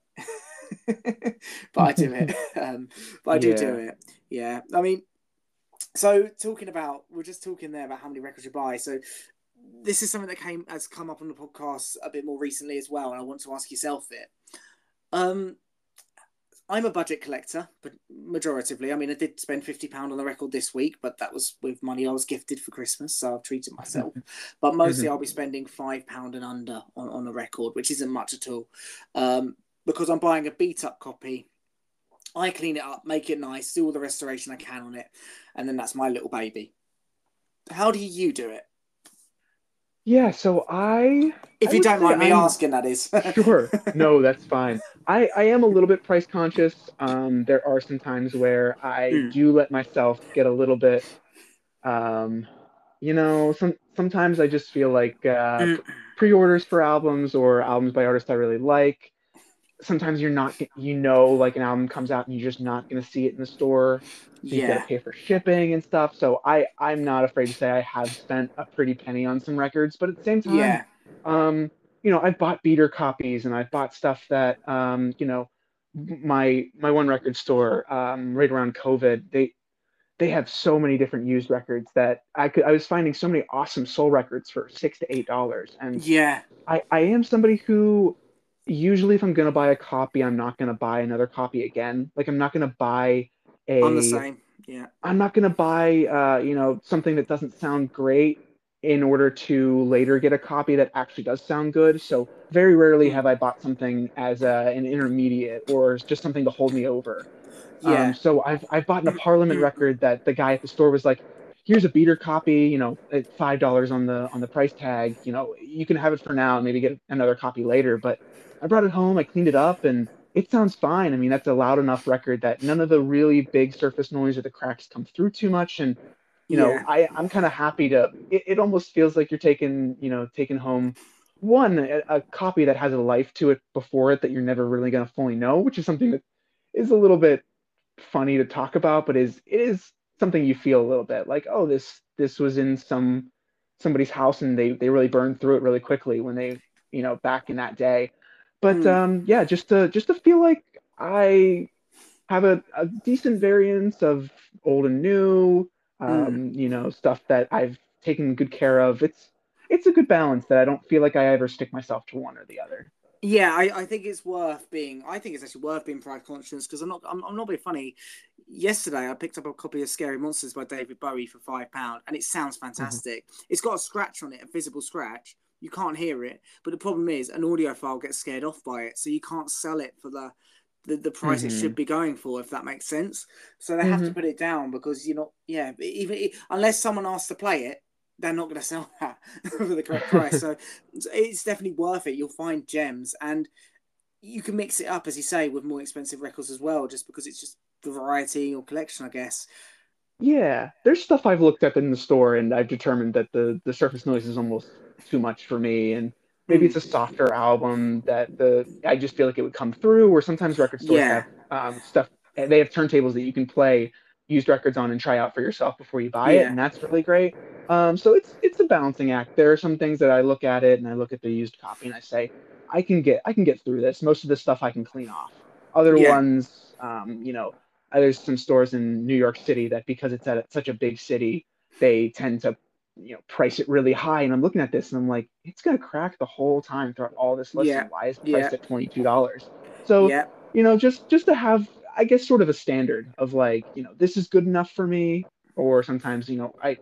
B: but I do it. Um, but I do do
C: Yeah.
B: it. Yeah, I mean, so talking about we're just talking there about how many records you buy. So this is something that came has come up on the podcast a bit more recently as well, and I want to ask yourself it. Um, I'm a budget collector, but majoritively, I mean, I did spend fifty pound on the record this week, but that was with money I was gifted for Christmas, so I've treated myself. But mostly,
C: hmm
B: I'll be spending five pound and under on, on a record, which isn't much at all, um, because I'm buying a beat up copy. I clean it up, make it nice, do all the restoration I can on it, and then that's my little baby. How do you do it?
C: Yeah. So I
B: If
C: I
B: you
C: would
B: don't
C: say
B: mind me
C: I'm
B: asking, that is.
C: sure. No, that's fine. I, I am a little bit price conscious. Um, there are some times where I
B: Mm,
C: do let myself get a little bit um, you know, some sometimes I just feel like uh,
B: Mm,
C: pr- pre-orders for albums or albums by artists I really like. Sometimes you're not, g- you know, like an album comes out and you're just not going to see it in the store, so you've got to
B: yeah,
C: pay for shipping and stuff. So I I'm not afraid to say I have spent a pretty penny on some records, but at the same time,
B: yeah.
C: um, you know, I've bought beater copies and I've bought stuff that, um, you know, my my one record store, um, right around COVID, they they have so many different used records that I could I was finding so many awesome soul records for six to eight dollars. And
B: Yeah,
C: I I am somebody who usually if I'm gonna buy a copy, I'm not gonna buy another copy again. Like I'm not gonna buy
B: I'm the
C: a
B: same. Yeah.
C: I'm not gonna buy uh, you know, something that doesn't sound great in order to later get a copy that actually does sound good. So very rarely
B: Mm,
C: have I bought something as a, an intermediate or just something to hold me over. Um,
B: yeah.
C: so I've I've bought a Parliament record that the guy at the store was like, "Here's a beater copy, you know, at five dollars on the on the price tag. You know, you can have it for now and maybe get another copy later." But I brought it home, I cleaned it up, and it sounds fine. I mean, that's a loud enough record that none of the really big surface noise or the cracks come through too much. And you know,
B: Yeah.
C: I I'm kind of happy to. It, it almost feels like you're taking you know taking home one a, a copy that has a life to it before it that you're never really going to fully know, which is something that is a little bit funny to talk about, but is it is something you feel a little bit like, oh, this this was in some somebody's house and they they really burned through it really quickly when they, you know, back in that day. But
B: Mm,
C: um, yeah, just to just to feel like I have a, a decent variance of old and new,
B: mm.
C: um, you know, stuff that I've taken good care of. It's it's a good balance that I don't feel like I ever stick myself to one or the other.
B: Yeah, I, I think it's worth being. I think it's actually worth being pride conscious because I'm not. I'm, I'm not being funny. Yesterday, I picked up a copy of Scary Monsters by David Bowie for five pound, and it sounds
C: Mhm.
B: fantastic. It's got a scratch on it, a visible scratch. You can't hear it, but the problem is an audiophile gets scared off by it, so you can't sell it for the the, the price it should
C: Mhm.
B: be going for, if that makes sense. So they have to
C: Mhm.
B: put it down because you're not. Yeah, even unless someone asks to play it, they're not going to sell that for the correct price. So it's definitely worth it. You'll find gems, and you can mix it up, as you say, with more expensive records as well, just because it's just variety or collection, I guess.
C: Yeah, there's stuff I've looked at in the store and I've determined that the the surface noise is almost too much for me, and maybe
B: Mm.
C: it's a softer album that the I just feel like it would come through. Or sometimes record stores
B: Yeah,
C: have um, stuff they have turntables that you can play used records on and try out for yourself before you buy it,
B: yeah,
C: and that's really great. Um, so it's it's a balancing act. There are some things that I look at it and I look at the used copy and I say I can get I can get through this. Most of this stuff I can clean off. Other
B: yeah,
C: ones, um, you know uh, there's some stores in New York City that because it's at such a big city, they tend to, you know, price it really high. And I'm looking at this and I'm like, it's gonna crack the whole time throughout all this
B: yeah,
C: listing. Why is it
B: yeah,
C: priced at twenty-two dollars? So,
B: yeah.
C: you know, just just to have, I guess, sort of a standard of like, you know, this is good enough for me. Or sometimes, you know, I,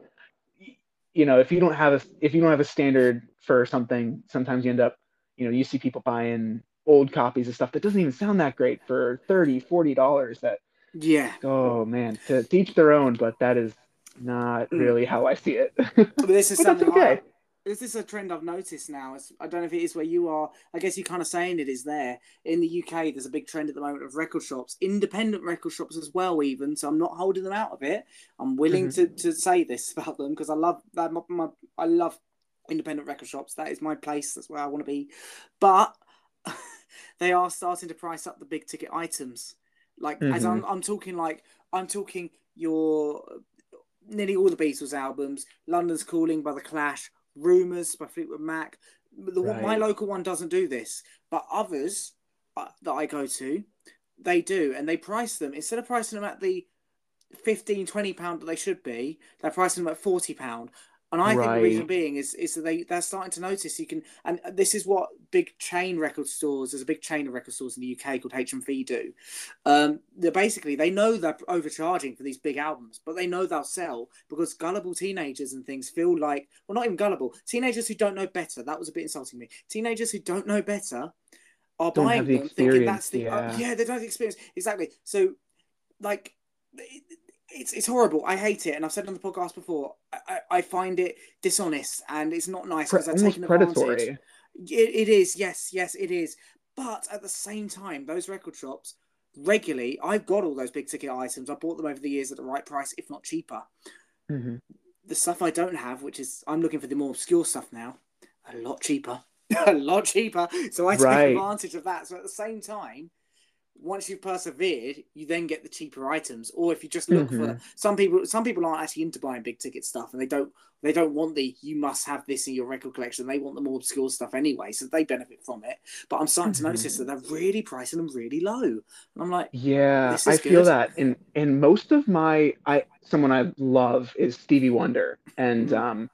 C: you know, if you don't have a if you don't have a standard for something, sometimes you end up, you know, you see people buying old copies of stuff that doesn't even sound that great for thirty, forty dollars that
B: Yeah.
C: oh man, to, to each their own, but that is not
B: Mm.
C: really how I see it.
B: But this is
C: But that's
B: something I.
C: okay.
B: This is a trend I've noticed now. It's, I don't know if it is where you are. I guess you're kind of saying it is there. In the U K, there's a big trend at the moment of record shops, independent record shops as well, even. So I'm not holding them out of it. I'm willing
C: Hmm.
B: to, to say this about them because I love that. My, my, I love independent record shops. That is my place. That's where I want to be. But they are starting to price up the big ticket items. Like as
C: Hmm.
B: I'm, I'm talking like I'm talking your nearly all the Beatles albums, London's Calling by The Clash, Rumours by Fleetwood Mac. The, my
C: Right.
B: local one doesn't do this, but others uh, that I go to, they do, and they price them instead of pricing them at the fifteen, twenty pound that they should be, they're pricing them at forty pound. And I think the reason
C: Right.
B: being is is that they they're starting to notice you can, and this is what big chain record stores. There's a big chain of record stores in the U K called H M V do. Um, they're basically they know they're overcharging for these big albums, but they know they'll sell because gullible teenagers and things feel like, well, not even gullible teenagers who don't know better. That was a bit insulting me. Teenagers who don't know better are
C: Don't have
B: buying
C: the
B: them, thinking that's
C: experience.
B: the uh,
C: Yeah.
B: yeah they don't have the experience exactly. So like it's it's horrible. I hate it, and I've said on the podcast before. I, I, I find it dishonest, and it's not nice
C: Pre
B: because they're
C: almost
B: taking advantage.
C: predatory.
B: It, it is, yes, yes, it is. But at the same time, those record shops regularly, I've got all those big ticket items. I bought them over the years at the right price, if not cheaper.
C: Hmm.
B: the stuff I don't have, which is I'm looking for the more obscure stuff now, a lot cheaper, a lot cheaper. So I take
C: Right.
B: advantage of that. So at the same time, once you've persevered, you then get the cheaper items. Or if you just look
C: Hmm.
B: for some people, some people aren't actually into buying big ticket stuff, and they don't they don't want the you must have this in your record collection. They want the more obscure stuff anyway, so they benefit from it. But I'm starting to notice that
C: Hmm.
B: they're really pricing them really low, and I'm like,
C: Yeah,
B: this
C: I
B: is
C: feel
B: good.
C: that. And and most of my I someone I love is Stevie Wonder. And
B: Mm,
C: um,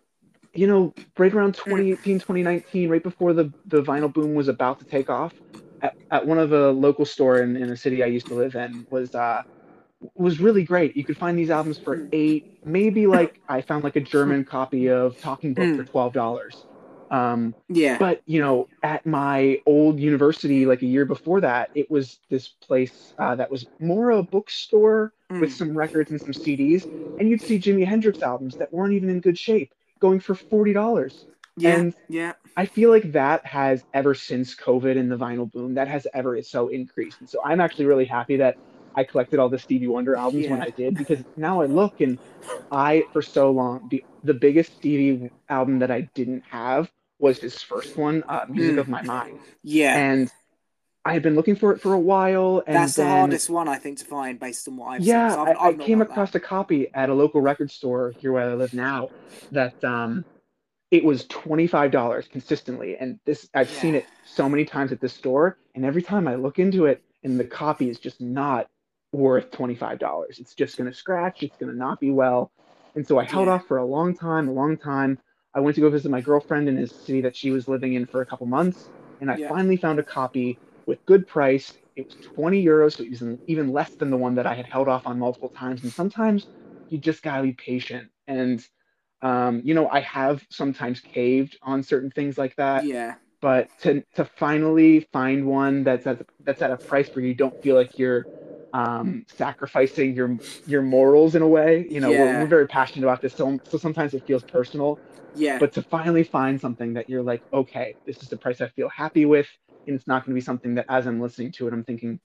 C: you know, right around
B: mm,
C: twenty eighteen, twenty nineteen, right before the the vinyl boom was about to take off, at, at one of the local store in, in a city I used to live in was uh was really great. You could find these albums for
B: mm,
C: eight, maybe like I found like a German copy of Talking Book for
B: mm.
C: twelve dollars. Um,
B: Yeah,
C: but you know, at my old university, like a year before that, it was this place uh, that was more a bookstore with
B: mm.
C: some records and some C Ds, and you'd see Jimi Hendrix albums that weren't even in good shape going for forty dollars.
B: Yeah,
C: And
B: yeah,
C: I feel like that has ever since COVID and the vinyl boom, that has ever so increased. And so I'm actually really happy that I collected all the Stevie Wonder albums when
B: yeah,
C: I did, because now I look and I, for so long, the the biggest Stevie album that I didn't have was his first one, uh, Music
B: mm.
C: of My Mind.
B: Yeah.
C: And I had been looking for it for a while, and
B: That's the
C: then
B: hardest one I think to find based on what I've seen because
C: yeah,
B: I've
C: I, I
B: I've not
C: came
B: got that.
C: across a copy at a local record store here where I live now that um it was twenty-five dollars consistently. And this, I've
B: Yeah,
C: seen it so many times at this store. And every time I look into it and the copy is just not worth twenty-five dollars, it's just going to scratch. It's going to not be well. And so I held
B: yeah,
C: off for a long time, a long time. I went to go visit my girlfriend in his city that she was living in for a couple months. And I
B: yeah,
C: finally found a copy with good price. It was twenty euros, so it was even less than the one that I had held off on multiple times. And sometimes you just got to be patient. And um, you know, I have sometimes caved on certain things like that,
B: yeah,
C: but to to finally find one that's at that's at a price where you don't feel like you're um, sacrificing your your morals in a way. You know, we're we're
B: yeah,
C: very passionate about this, so so sometimes it feels personal.
B: yeah,
C: But to finally find something that you're like, okay, this is the price I feel happy with, and it's not going to be something that as I'm listening to it, I'm thinking,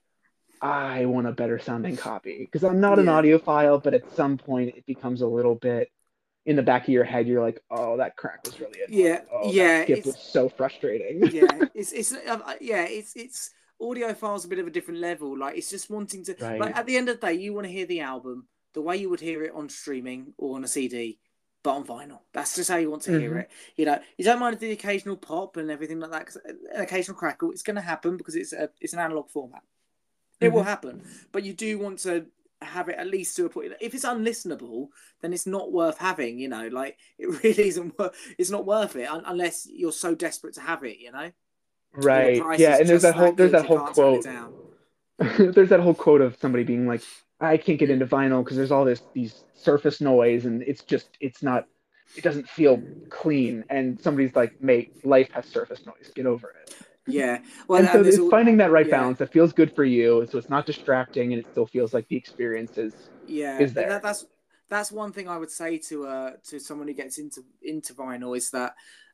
C: I want a better sounding copy, because I'm not an
B: yeah,
C: audiophile, but at some point it becomes a little bit in the back of your head. You're like, oh, that crack was really
B: yeah,
C: annoying. Oh, that
B: yeah.
C: skip was
B: It's
C: so frustrating.
B: yeah, it's it's uh, uh, yeah, it's it's audiophile's a bit of a different level. Like it's just wanting to like
C: Right.
B: at the end of the day, you want to hear the album the way you would hear it on streaming or on a C D, but on vinyl. That's just how you want to hear
C: Hmm.
B: it. You know, you don't mind the occasional pop and everything like that. 'Cause an occasional crackle, it's going to happen because it's a it's an analog format. It will
C: Hmm.
B: happen, but you do want to have it at least to a point. If it's unlistenable, then it's not worth having. You know, like it really isn't. Worth, it's not worth it unless you're so desperate to have it. You know, or the
C: Right.
B: price
C: Yeah.
B: is
C: And there's
B: just
C: that whole
B: that
C: there's
B: good
C: that
B: you
C: whole
B: can't turn it
C: quote.
B: down.
C: There's that whole quote of somebody being like, I can't get
B: Mm.
C: into vinyl because there's all this these surface noise, and it's just it's not it doesn't feel clean. And somebody's like, mate, life has surface noise. Get over it.
B: Yeah, well,
C: And so
B: and there's
C: it's
B: all
C: finding that right
B: yeah,
C: balance that feels good for you, so it's not distracting, and it still feels like the experience is
B: yeah.
C: is
B: That
C: there.
B: that's that's one thing I would say to uh to someone who gets into into vinyl is that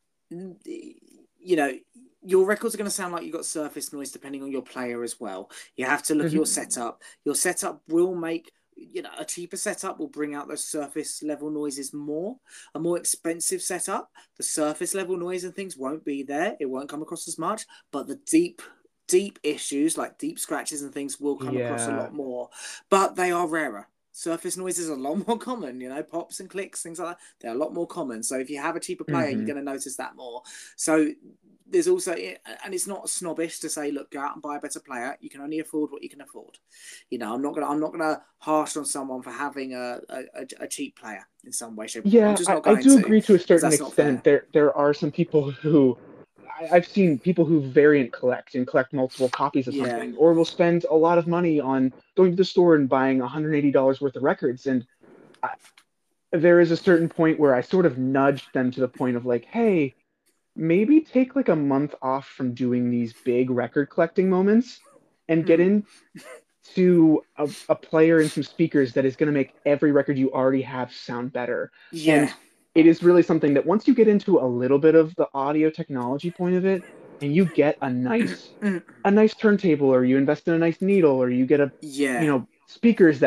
B: you know your records are going to sound like you've got surface noise depending on your player as well. You have to look at your
C: Hmm.
B: setup. Your setup will make you know a cheaper setup will bring out those surface level noises more. A more expensive setup, the surface level noise and things won't be there. It won't come across as much, but the deep deep issues like deep scratches and things will come across a
C: Yeah.
B: lot more. But they are rarer. Surface noises are a lot more common, you know, pops and clicks, things like that. They're a lot more common. So if you have a cheaper player, you're
C: Hmm.
B: going to notice that more. So there's also, and it's not snobbish to say, look, go out and buy a better player. You can only afford what you can afford. You know, I'm not gonna, I'm not gonna harsh on someone for having a, a, a cheap player in some way, shape, or form. I'm
C: Yeah,
B: just
C: I,
B: not
C: I
B: going
C: do
B: to,
C: agree to a
B: because
C: certain
B: that's not
C: extent.
B: fair.
C: There there are some people who I, I've seen people who variant collect and collect multiple copies of
B: Yeah,
C: something, or will spend a lot of money on going to the store and buying one hundred eighty dollars worth of records. And I, there is a certain point where I sort of nudged them to the point of like, hey, maybe take like a month off from doing these big record collecting moments and get
B: mm.
C: into a, a player and some speakers that is going to make every record you already have sound better.
B: Yeah,
C: And it is really something that once you get into a little bit of the audio technology point of it, and you get a nice
B: Mm.
C: a nice turntable, or you invest in a nice needle, or you get a you
B: yeah,
C: know speakers that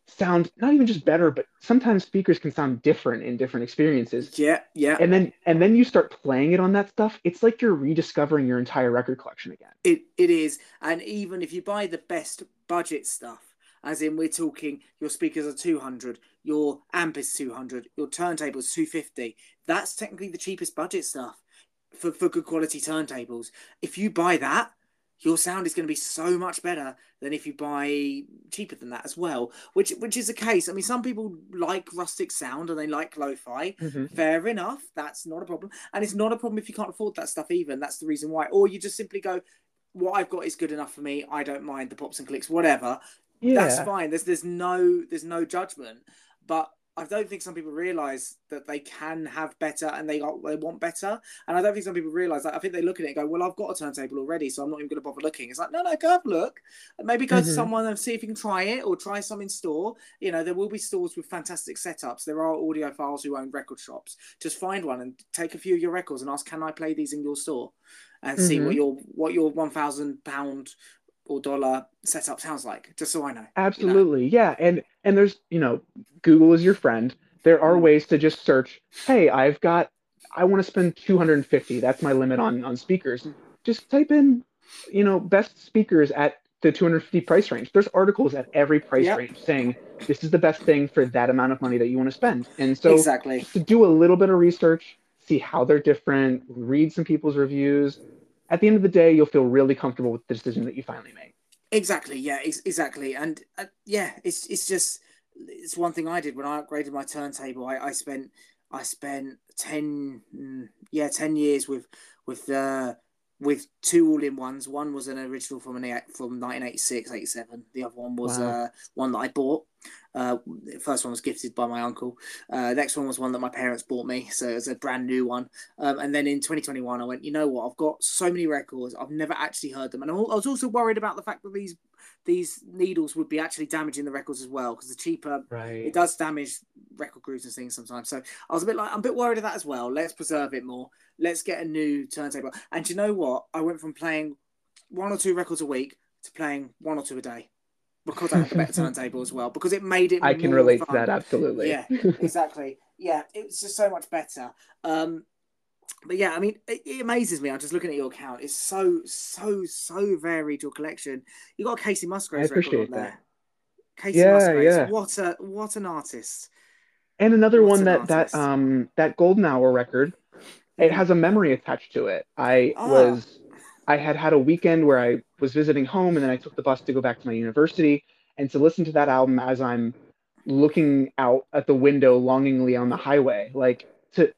C: sound not even just better, but sometimes speakers can sound different in different experiences.
B: Yeah, yeah.
C: And then and then you start playing it on that stuff, it's like you're rediscovering your entire record collection again.
B: It it is, and even if you buy the best budget stuff, as in we're talking your speakers are two hundred, your amp is two hundred, your turntable is two fifty. That's technically the cheapest budget stuff for for good quality turntables. If you buy that, your sound is going to be so much better than if you buy cheaper than that as well. Which which is the case. I mean, some people like rustic sound and they like lo-fi.
C: Hmm.
B: Fair enough, that's not a problem, and it's not a problem if you can't afford that stuff even. That's the reason why. Or you just simply go, what I've got is good enough for me. I don't mind the pops and clicks, whatever. That's
C: Yeah,
B: fine. There's there's no there's no judgment. But I don't think some people realize that they can have better and they got they want better. And I don't think some people realize that. I think they look at it and go, well, I've got a turntable already, so I'm not even going to bother looking. It's like, no, no, go have a look. Maybe go to
C: hmm,
B: someone and see if you can try it or try some in store. You know, there will be stores with fantastic setups. There are audiophiles who own record shops. Just find one and take a few of your records and ask, can I play these in your store? And see
C: hmm.
B: what your what your one thousand pound or dollar setup sounds like, just so I know. You know.
C: Absolutely. Yeah. And and there's, you know, Google is your friend. There are
B: Mm.
C: ways to just search, hey, I've got I want to spend two hundred fifty. That's my limit on on speakers. Just type in, you know, best speakers at the two hundred fifty price range. There's articles at every price
B: Yep.
C: range saying this is the best thing for that amount of money that you want to spend. And so
B: Exactly.
C: just to do a little bit of research, see how they're different, read some people's reviews. At the end of the day, you'll feel really comfortable with the decision that you finally make.
B: Exactly. Yeah. Ex- exactly. And uh, yeah, it's it's just it's one thing I did when I upgraded my turntable. I, I spent I spent ten mm, yeah ten years with with uh with two all in ones. One was an original from an eight, from nineteen eighty-six, eighty-seven. The other one was
C: Wow.
B: uh one that I bought. Uh, the first one was gifted by my uncle. Uh, next one was one that my parents bought me, so it was a brand new one. Um, and then in twenty twenty-one, I went, you know what? I've got so many records. I've never actually heard them, and I was also worried about the fact that these these needles would be actually damaging the records as well, because the cheaper it
C: Right.
B: does damage record grooves and things sometimes. So I was a bit like, I'm a bit worried of that as well. Let's preserve it more. Let's get a new turntable. And you know what? I went from playing one or two records a week to playing one or two a day because I had the better turntable as well, because it made it
C: I can
B: more
C: relate to that
B: fun.
C: absolutely.
B: Yeah, exactly. Yeah, it's just so much better. Um, but yeah, I mean, it, it amazes me. I'm just looking at your account. It's so, so, so varied, your collection. You got a Casey
C: I
B: Musgraves record on
C: appreciate that.
B: there. Casey
C: Yeah,
B: Musgraves,
C: yeah.
B: what a what an artist.
C: And another
B: What
C: one
B: an
C: that that
B: artist.
C: um that Golden Hour record, it
B: Mm.
C: has a memory attached to it. I
B: Ah,
C: was I had had a weekend where I was visiting home and then I took the bus to go back to my university and to listen to that album as I'm looking out at the window longingly on the highway. Like to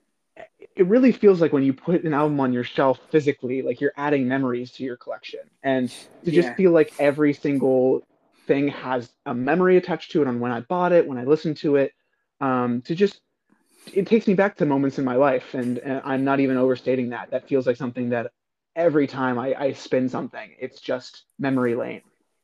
C: it really feels like when you put an album on your shelf physically, like you're adding memories to your collection. And to just
B: yeah.
C: feel like every single thing has a memory attached to it on when I bought it, when I listened to it, um, to just it takes me back to moments in my life, and, and I'm not even overstating that. That feels like something that every time I, I spin something, it's just memory lane.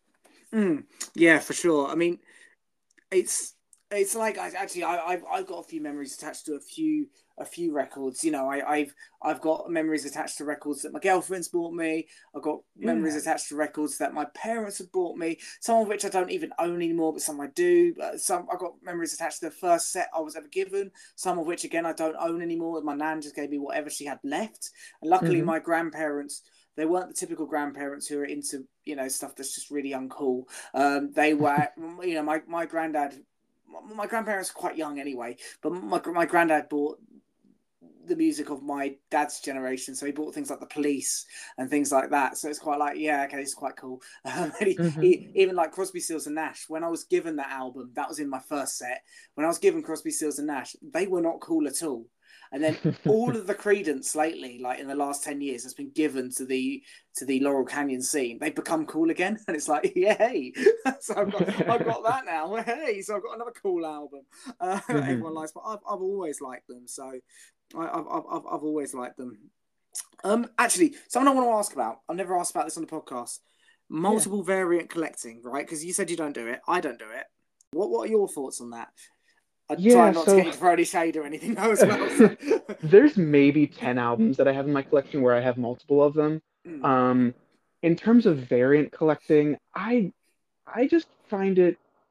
B: Mm. Yeah, for sure. I mean, it's it's like I actually I, I've I've got a few memories attached to a few a few records. You know, I, I've I've got memories attached to records that my girlfriend's bought me. I've got memories
C: Yeah.
B: attached to records that my parents have bought me. Some of which I don't even own anymore, but some I do. Uh, some I've got memories attached to the first set I was ever given. Some of which again I don't own anymore. My nan just gave me whatever she had left. And luckily,
C: Hmm.
B: my grandparents. They weren't the typical grandparents who are into, you know, stuff that's just really uncool. Um, they were, you know, my, my granddad, my grandparents are quite young anyway, but my, my granddad bought the music of my dad's generation. So he bought things like the Police and things like that. So it's quite like, yeah, okay, it's quite cool. Um, and he,
C: Hmm.
B: he, even like Crosby, Stills and Nash, when I was given that album, that was in my first set. When I was given Crosby, Stills and Nash, they were not cool at all. And then all of the credence lately, like in the last ten years, has been given to the to the Laurel Canyon scene. They've become cool again, and it's like, yeah, hey, so I've got I've got that now. Hey, so I've got another cool album. Uh,
C: Hmm.
B: everyone likes, but I've I've always liked them. So I, I've I've I've always liked them. Um, actually, something I want to ask about. I've never asked about this on the podcast.
C: Yeah.
B: Multiple variant collecting, right? Because you said you don't do it. I don't do it. What What are your thoughts on that? I try
C: Yeah.
B: not to
C: So
B: get you to throw any shade or anything though as well. So.
C: there's maybe ten albums that I have in my collection where I have multiple of them.
B: Mm.
C: Um, in terms of variant collecting, I I just find it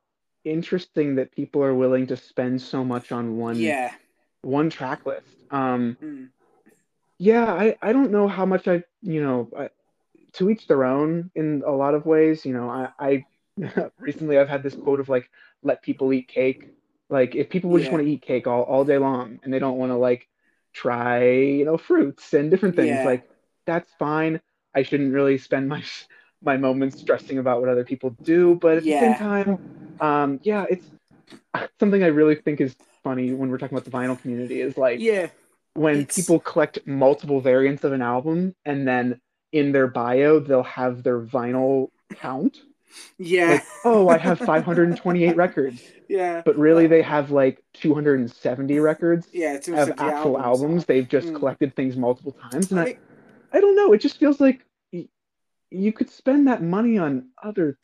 C: interesting that people are willing to spend so much on one
B: Yeah.
C: one track list. Um,
B: Mm.
C: yeah, I I don't know how much I you know I, to each their own in a lot of ways. You know, I I recently I've had this quote of like let people eat cake. Like if people would just
B: Yeah.
C: want to eat cake all all day long and they don't want to like try you know fruits and different things,
B: Yeah.
C: like that's fine. I shouldn't really spend my my moments stressing about what other people do, but at the same
B: Yeah.
C: time, um, yeah, it's something I really think is funny when we're talking about the vinyl community is like
B: Yeah.
C: when
B: It's
C: people collect multiple variants of an album and then in their bio they'll have their vinyl count.
B: yeah.
C: Like, oh, I have five hundred twenty-eight records,
B: yeah.
C: but really
B: Like
C: they have like two hundred seventy records
B: yeah, two hundred
C: of
B: seventy
C: actual
B: albums.
C: albums. They've just
B: Mm.
C: collected things multiple times. And
B: I
C: I,
B: think
C: I don't know, it just feels like y- you could spend that money on other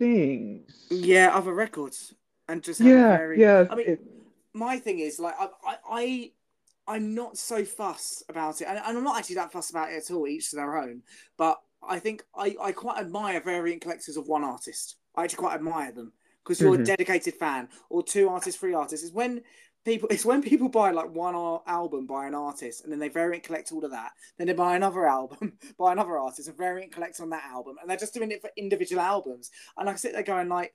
C: things.
B: yeah, other records and just have a
C: Yeah,
B: very
C: yeah,
B: I mean
C: it,
B: my thing is like I I, I I'm not so fussed about it, and, and I'm not actually that fussed about it at all. Each to their own, but I think I, I quite admire variant collectors of one artist. I actually quite admire them because you're a
C: mhm.
B: dedicated fan, or two artists, three artists. It's when people it's when people buy like one ar- album by an artist, and then they variant collect all of that. Then they buy another album by another artist and variant collect on that album, and they're just doing it for individual albums. And I sit there going like,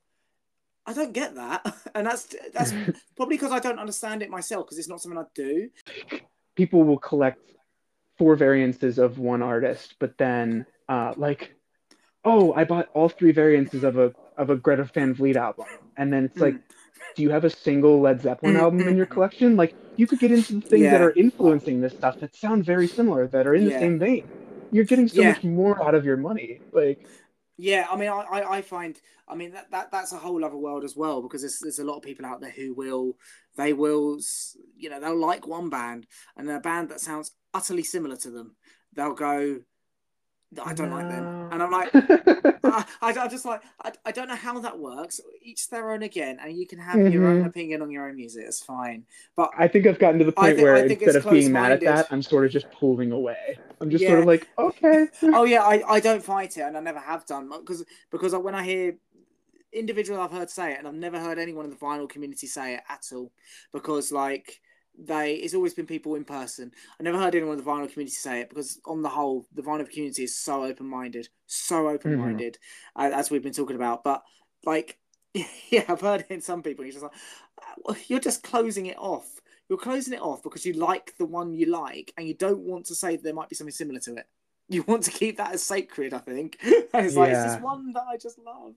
B: I don't get that, and that's that's probably because I don't understand it myself because it's not something I do.
C: People will collect four variances of one artist, but then uh, like, oh, I bought all three variances of a of a Greta Van Fleet album, and then it's like,
B: Mm,
C: do you have a single Led Zeppelin
B: mm,
C: album in
B: mm,
C: your
B: mm.
C: collection? Like, you could get into the things that
B: Yeah,
C: are influencing this stuff that sound very similar, that are in the
B: yeah,
C: same vein. You're getting so
B: yeah,
C: much more out of your money. Like,
B: yeah. I mean, I, I, I find, I mean, that, that that's a whole other world as well because there's there's a lot of people out there who will, they will, you know, they'll like one band and a band that sounds utterly similar to them. They'll go, I don't like them, and I'm
C: no.
B: like, I, I, I just like, I, I don't know how that works. Each their own again, and you can have your own
C: hmm
B: opinion on your own music. It's fine, but
C: I think I've gotten to the
B: I
C: point
B: think
C: where
B: I think
C: instead
B: it's
C: of being mad at
B: close-minded.
C: that, I'm sort of just pulling away. I'm just sort of
B: Yeah.
C: like, okay.
B: Oh yeah, I, I don't fight it, and I never have done because because when I hear individual I've heard say it, and I've never heard anyone in the vinyl community say it at all, because like they, it's always been people in person. I never heard anyone in the vinyl community say it because on the whole, the vinyl community is so open minded, so open
C: hmm
B: minded, uh, as we've been talking about. But like, yeah, I've heard it in some people. You're just like, "Well, you're just closing it off. You're closing it off because you like the one you like, and you don't want to say that there might be something similar to it. You want to keep that as sacred, I think. And it's like, it's this
C: Yeah.
B: one that I just love.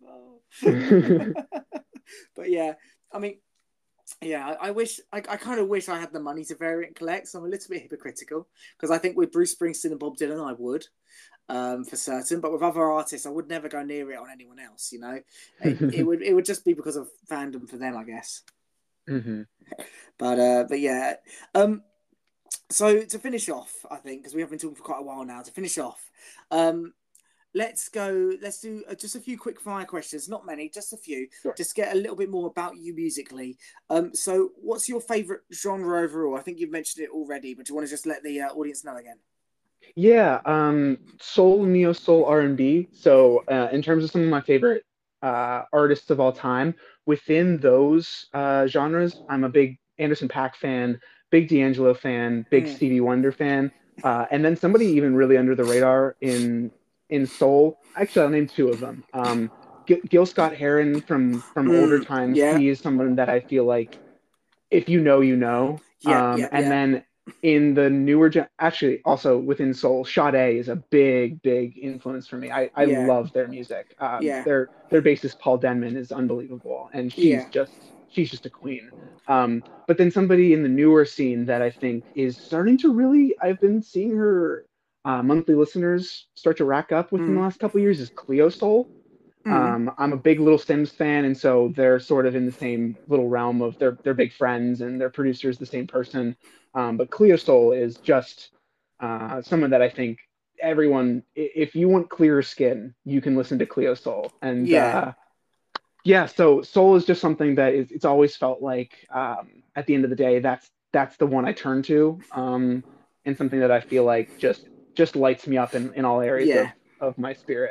B: Oh. But yeah, I mean, yeah, I, I wish, I, I kind of wish I had the money to variant collect. So I'm a little bit hypocritical because I think with Bruce Springsteen and Bob Dylan, I would, um, for certain. But with other artists, I would never go near it on anyone else. You know, it, it would, it would just be because of fandom for them, I guess.
C: hmm
B: But, uh, but yeah, um, so to finish off, I think because we have been talking for quite a while now. To finish off, um, let's go. Let's do uh, just a few quick fire questions. Not many, just a few.
C: Sure.
B: Just get a little bit more about you musically. Um, so what's your favorite genre overall? I think you've mentioned it already, but do you want to just let the uh, audience know again?
C: Yeah, um, soul, neo soul, R and B. So, uh, in terms of some of my favorite uh, artists of all time, within those uh, genres, I'm a big Anderson .Paak fan, big D'Angelo fan, big
B: Mm,
C: Stevie Wonder fan, uh, and then somebody even really under the radar in in soul. Actually, I'll name two of them. Um, Gil, Gil Scott Heron from from older
B: mm,
C: times.
B: yeah,
C: He is someone that I feel like if you know, you know.
B: yeah,
C: Um,
B: yeah,
C: and
B: yeah,
C: then in the newer, gen- actually, also within Soul, Sade is a big, big influence for me. I, I
B: yeah,
C: love their music. Um,
B: yeah,
C: their their bassist Paul Denman is unbelievable, and she's
B: yeah.
C: just she's just a queen. Um, but then somebody in the newer scene that I think is starting to really, I've been seeing her uh, monthly listeners start to rack up within the
B: Mm,
C: last couple of years is Cleo Soul.
B: mm,
C: Um, I'm a big Little Sims fan, and so they're sort of in the same little realm of they're they're big friends and their producer is the same person. Um, but Cleo Soul is just uh, someone that I think everyone, if you want clearer skin, you can listen to Cleo Soul. And
B: yeah,
C: uh, yeah, so Soul is just something that is it's always felt like um, at the end of the day, that's that's the one I turn to, um, and something that I feel like just just lights me up in, in all areas of
B: yeah.
C: of my spirit.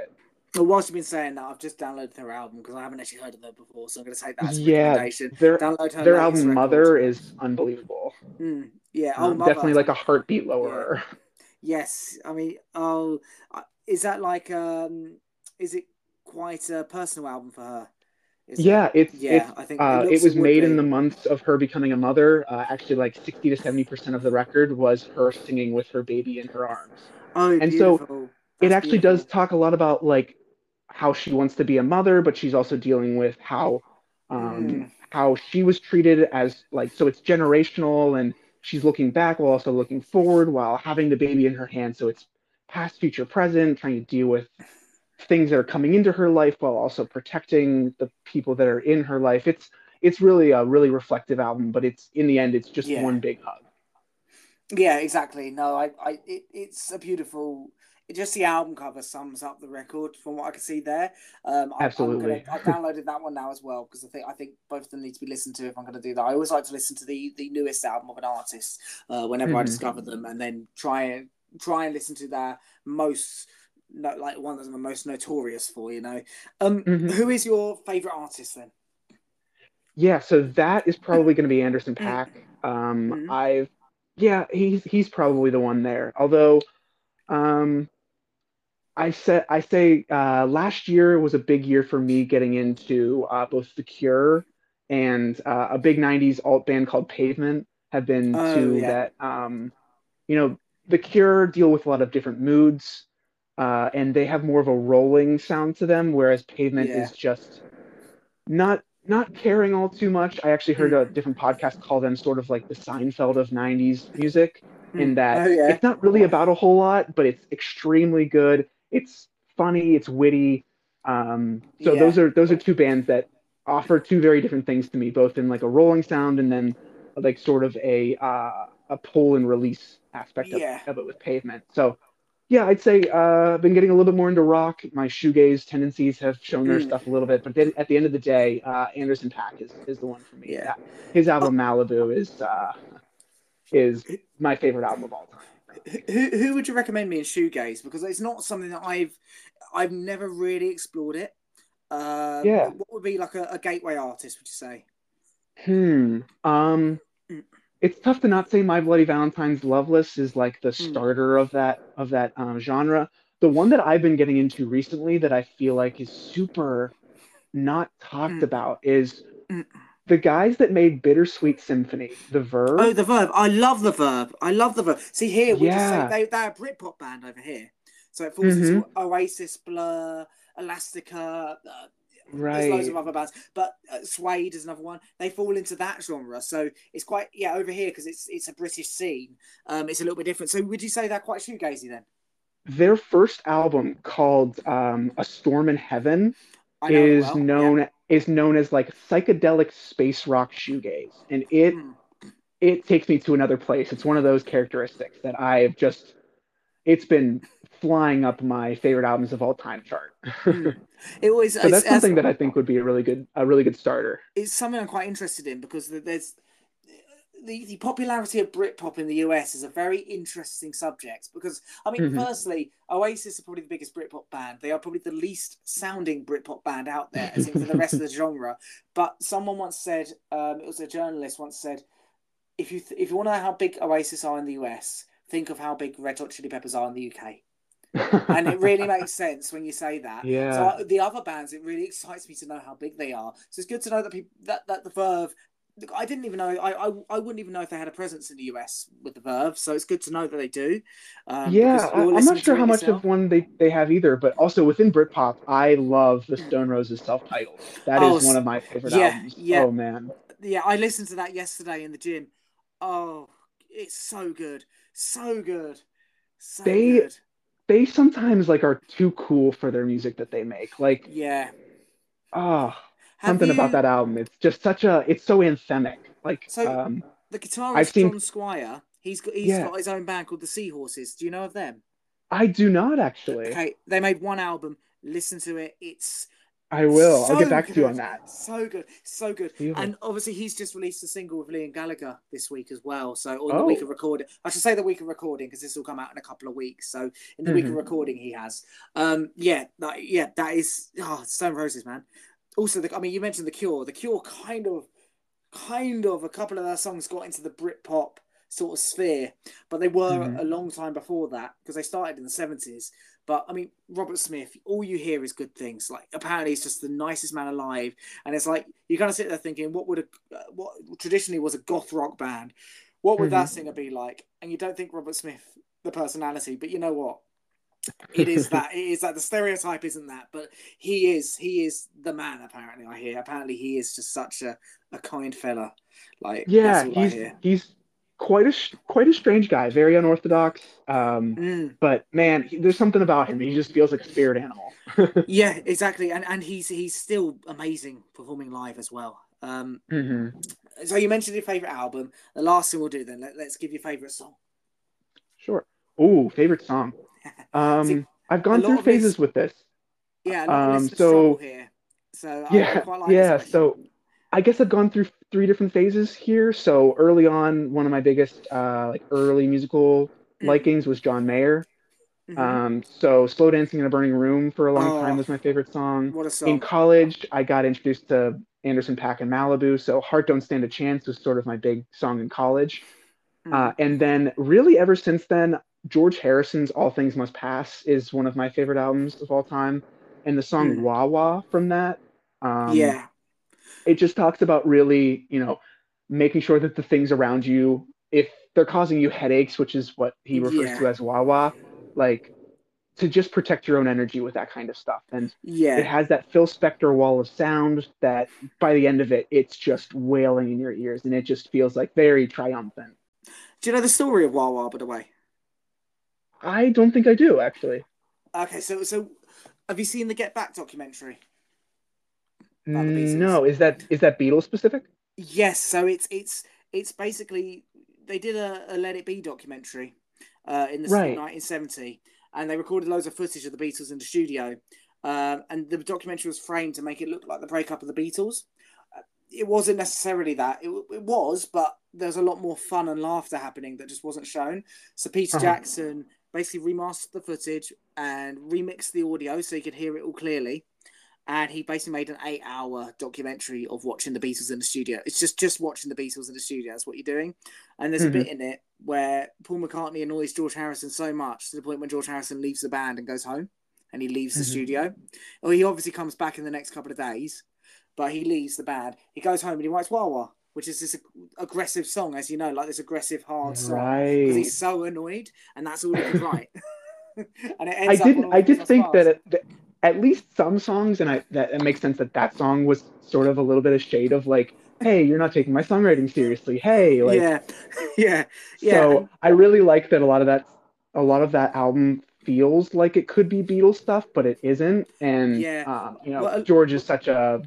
B: Well, whilst you've been saying that, I've just downloaded her album because I haven't actually heard of her before, so I'm going to take that as a
C: Yeah,
B: recommendation.
C: their
B: Download her
C: their
B: latest
C: album
B: record.
C: Mother is unbelievable.
B: Mm, yeah. Oh,
C: Um,
B: Mother.
C: definitely
B: I
C: like a
B: mean,
C: heartbeat
B: yeah.
C: lower.
B: Yes. I mean, oh, uh, is that like um, is it quite a personal album for her? Is it?
C: Yeah, it's it's
B: Yeah, I think it
C: uh it
B: looks it
C: was
B: would
C: made in the
B: be.
C: months of her becoming a mother. Uh, actually, like sixty to seventy percent of the record was her singing with her baby in her arms.
B: Oh,
C: And so
B: beautiful.
C: it
B: That's
C: actually does
B: beautiful.
C: talk a lot about like how she wants to be a mother, but she's also dealing with how um
B: Mm,
C: how she was treated as like so it's generational and she's looking back while also looking forward while having the baby in her hand. So it's past, future, present, trying to deal with things that are coming into her life while also protecting the people that are in her life. It's it's really a really reflective album, but it's in the end it's just
B: yeah.
C: one big hug.
B: Yeah, exactly. No, I, I, it, it's a beautiful. It, just the album cover sums up the record from what I can see there. Um, I, I'm gonna.
C: Absolutely.
B: I've downloaded that one now as well because I think I think both of them need to be listened to if I'm gonna do that. I always like to listen to the the newest album of an artist uh, whenever I
C: Hmm.
B: discover them, and then try and try and listen to their most no, like one that I'm most notorious for. You know, um,
C: Hmm.
B: who is your favorite artist then?
C: Yeah, so that is probably going to be Anderson
B: Mm,
C: Paak. Um,
B: mm.
C: I've yeah, he's he's probably the one there. Although um, I said I say uh, last year was a big year for me getting into uh, both The Cure and uh, a big nineties alt band called Pavement have been
B: Oh
C: two
B: yeah,
C: that um, you know, The Cure deal with a lot of different moods, uh, and they have more of a rolling sound to them, whereas Pavement
B: yeah.
C: is just not not caring all too much. I actually heard a
B: Mm,
C: different podcast call them sort of like the Seinfeld of nineties music, in
B: mm.
C: that
B: Oh yeah,
C: it's not really about a whole lot, but it's extremely good. It's funny, it's witty. Um, so
B: yeah,
C: those are those are two bands that offer two very different things to me, both in like a rolling sound and then like sort of a uh, a pull and release aspect of,
B: yeah.
C: of it with Pavement. So yeah, I'd say uh, I've been getting a little bit more into rock. My shoegaze tendencies have shown their
B: Mm,
C: stuff a little bit, but then at the end of the day, uh, Anderson Paak is is the one for me.
B: yeah.
C: That his
B: Oh,
C: album Malibu is uh, is my favorite album of all time.
B: who who would you recommend me in shoegaze? Because it's not something that I've I've never really explored it. Um,
C: Yeah.
B: what would be like a, a gateway artist? Would you say?
C: Hmm. Um.
B: Mm,
C: It's tough to not say My Bloody Valentine's Loveless is like the
B: mm,
C: starter of that of that um, genre. The one that I've been getting into recently that I feel like is super not talked
B: mm,
C: about is
B: mm.
C: the guys that made Bittersweet Symphony, The
B: Oh,
C: Verve.
B: the Verb. I love the Verb. I love the Verb. See here, we just say
C: Yeah.
B: they they're a Britpop band over here, so it falls
C: Hmm.
B: into Oasis, Blur, Elastica. Uh, there's loads of
C: Right.
B: other bands, but uh, Suede is another one. They fall into that genre, so it's quite yeah over here because it's it's a British scene. Um, it's a little bit different. So would you say they're quite shoegazy then?
C: Their first album called um, A Storm in Heaven
B: I know it
C: is
B: well. Yeah.
C: known is known as like psychedelic space rock shoegaze, and it
B: Mm.
C: it takes me to another place. It's one of those characteristics that I've just it's been flying up my favorite albums of all time chart.
B: Mm. It always
C: So
B: it's,
C: that's
B: it's
C: something that I think would be a really good a really good starter.
B: it's something I'm quite interested in because there's the, the popularity of Britpop in the U S is a very interesting subject because I mean,
C: Hmm.
B: firstly, Oasis are probably the biggest Britpop band. They are probably the least sounding Britpop band out there, as in for the rest of the genre. But someone once said, um, it was a journalist once said, if you th- if you want to know how big Oasis are in the U S, think of how big Red Hot Chili Peppers are in the U K. And it really makes sense when you say that. So
C: Yeah.
B: I, the other bands, it really excites me to know how big they are. So it's good to know that people that, that the Verve. I didn't even know. I, I I wouldn't even know if they had a presence in the U S with the Verve. So it's good to know that they do, um,
C: Yeah,
B: because you're
C: I, I'm not
B: listening
C: sure
B: to it
C: how much of
B: yourself.
C: one they, they have either, but also within Britpop, I love the Stone Roses self-titled. That
B: Oh
C: is one of my favorite
B: yeah,
C: albums.
B: yeah,
C: Oh man.
B: yeah. I listened to that yesterday in the gym. Oh, it's so good, so good, so
C: They
B: good.
C: they sometimes like are too cool for their music that they make. Like,
B: Yeah.
C: ah,
B: Have
C: something about
B: you?
C: that album. It's just such a it's so anthemic. Like,
B: So
C: um,
B: the
C: I've
B: guitarist
C: seen
B: John Squire, he's got he's
C: yeah,
B: got his own band called the Seahorses. Do you know of them?
C: I do not actually.
B: Okay, they made one album. Listen to it. It's
C: I will. I'll get
B: So
C: back to you on
B: good,
C: that.
B: so good, so good.
C: Feel.
B: And obviously, he's just released a single with Liam Gallagher this week as well. So, on the week of
C: Oh.
B: recording, I should say the week of recording because this will come out in a couple of weeks. So, in the week of
C: Hmm.
B: recording, he has. Um, yeah, that, yeah, that is oh, Stone Roses, man. Also, the, I mean, you mentioned the Cure. The Cure kind of, kind of, a couple of their songs got into the Britpop sort of sphere, but they were
C: Hmm.
B: a long time before that because they started in the seventies. But I mean, Robert Smith, all you hear is good things. Like apparently, he's just the nicest man alive, and it's like you kind of sit there thinking, what would a uh, what traditionally was a goth rock band, what would that
C: Hmm.
B: singer be like? And you don't think Robert Smith the personality, but you know what? It is that it is that the stereotype isn't that, but he is he is the man. Apparently, I hear. Apparently, he is just such a a kind fella. Like that's
C: Yeah,
B: all I
C: he's
B: hear.
C: he's quite a sh- quite a strange guy, very unorthodox. Um,
B: Mm.
C: but man, he, there's something about him. He just feels like a spirit animal.
B: Yeah, exactly, and and he's he's still amazing performing live as well. Um,
C: Hmm.
B: so you mentioned your favorite album. The last thing we'll do then, let, let's give your favorite song.
C: Sure. Ooh, favorite song.
B: See,
C: Um, I've
B: a
C: gone
B: lot
C: through
B: of list,
C: phases with this.
B: yeah, a lot of
C: Um,
B: listeners struggle
C: so
B: here. So I, I
C: yeah,
B: quite like this
C: yeah.
B: question.
C: So I guess I've gone through three different phases here. So early on, one of my biggest uh like early musical
B: Mm.
C: likings was John Mayer.
B: Hmm.
C: Um, so Slow Dancing in a Burning Room for a long time
B: Oh,
C: was my favorite song.
B: what a
C: In
B: song!
C: college, I got introduced to Anderson .Paak and Malibu, so Heart Don't Stand a Chance was sort of my big song in college. Uh,
B: Mm.
C: and then really ever since then, George Harrison's All Things Must Pass is one of my favorite albums of all time. And the song
B: Mm.
C: Wah Wah from that, um,
B: Yeah,
C: it just talks about really, you know, making sure that the things around you, if they're causing you headaches, which is what he refers
B: yeah,
C: to as Wah Wah, like to just protect your own energy with that kind of stuff. And it
B: yeah.
C: has that Phil Spector wall of sound that by the end of it, it's just wailing in your ears and it just feels like very triumphant.
B: Do you know the story of Wawa, by the way?
C: I don't think I do, actually.
B: Okay, so so have you seen the Get Back documentary about the Beatles?
C: No, is that is that Beatles specific?
B: Yes, so it's it's it's basically they did a, a Let It Be documentary uh, in the in
C: Right.
B: nineteen seventy, and they recorded loads of footage of the Beatles in the studio, um, and the documentary was framed to make it look like the breakup of the Beatles. Uh, It wasn't necessarily that it, it was, but there's a lot more fun and laughter happening that just wasn't shown. So Peter
C: Uh-huh.
B: Jackson basically remastered the footage and remixed the audio so you could hear it all clearly, and he basically made an eight-hour documentary of watching the Beatles in the studio. It's just just watching the Beatles in the studio. That's what you're doing. And there's a bit
C: Hmm.
B: in it where Paul McCartney annoys George Harrison so much to the point when George Harrison leaves the band and goes home, and he leaves the
C: Hmm.
B: studio. Well, he obviously comes back in the next couple of days, but he leaves the band. He goes home and he writes Wawa, which is this aggressive song, as you know, like this aggressive hard song, because
C: Right.
B: he's so annoyed, and that's all he could write. And it
C: I
B: ends up on
C: did
B: All
C: I
B: Things
C: did
B: Must
C: think that,
B: Pass.
C: it, that at least some songs, and I that it makes sense that that song was sort of a little bit of shade of like, hey, you're not taking my songwriting seriously. Hey, like
B: Yeah, yeah, yeah,
C: so
B: and
C: I really like that a lot of that a lot of that album feels like it could be Beatles stuff, but it isn't. And
B: yeah.
C: um, you know,
B: Well,
C: George is such a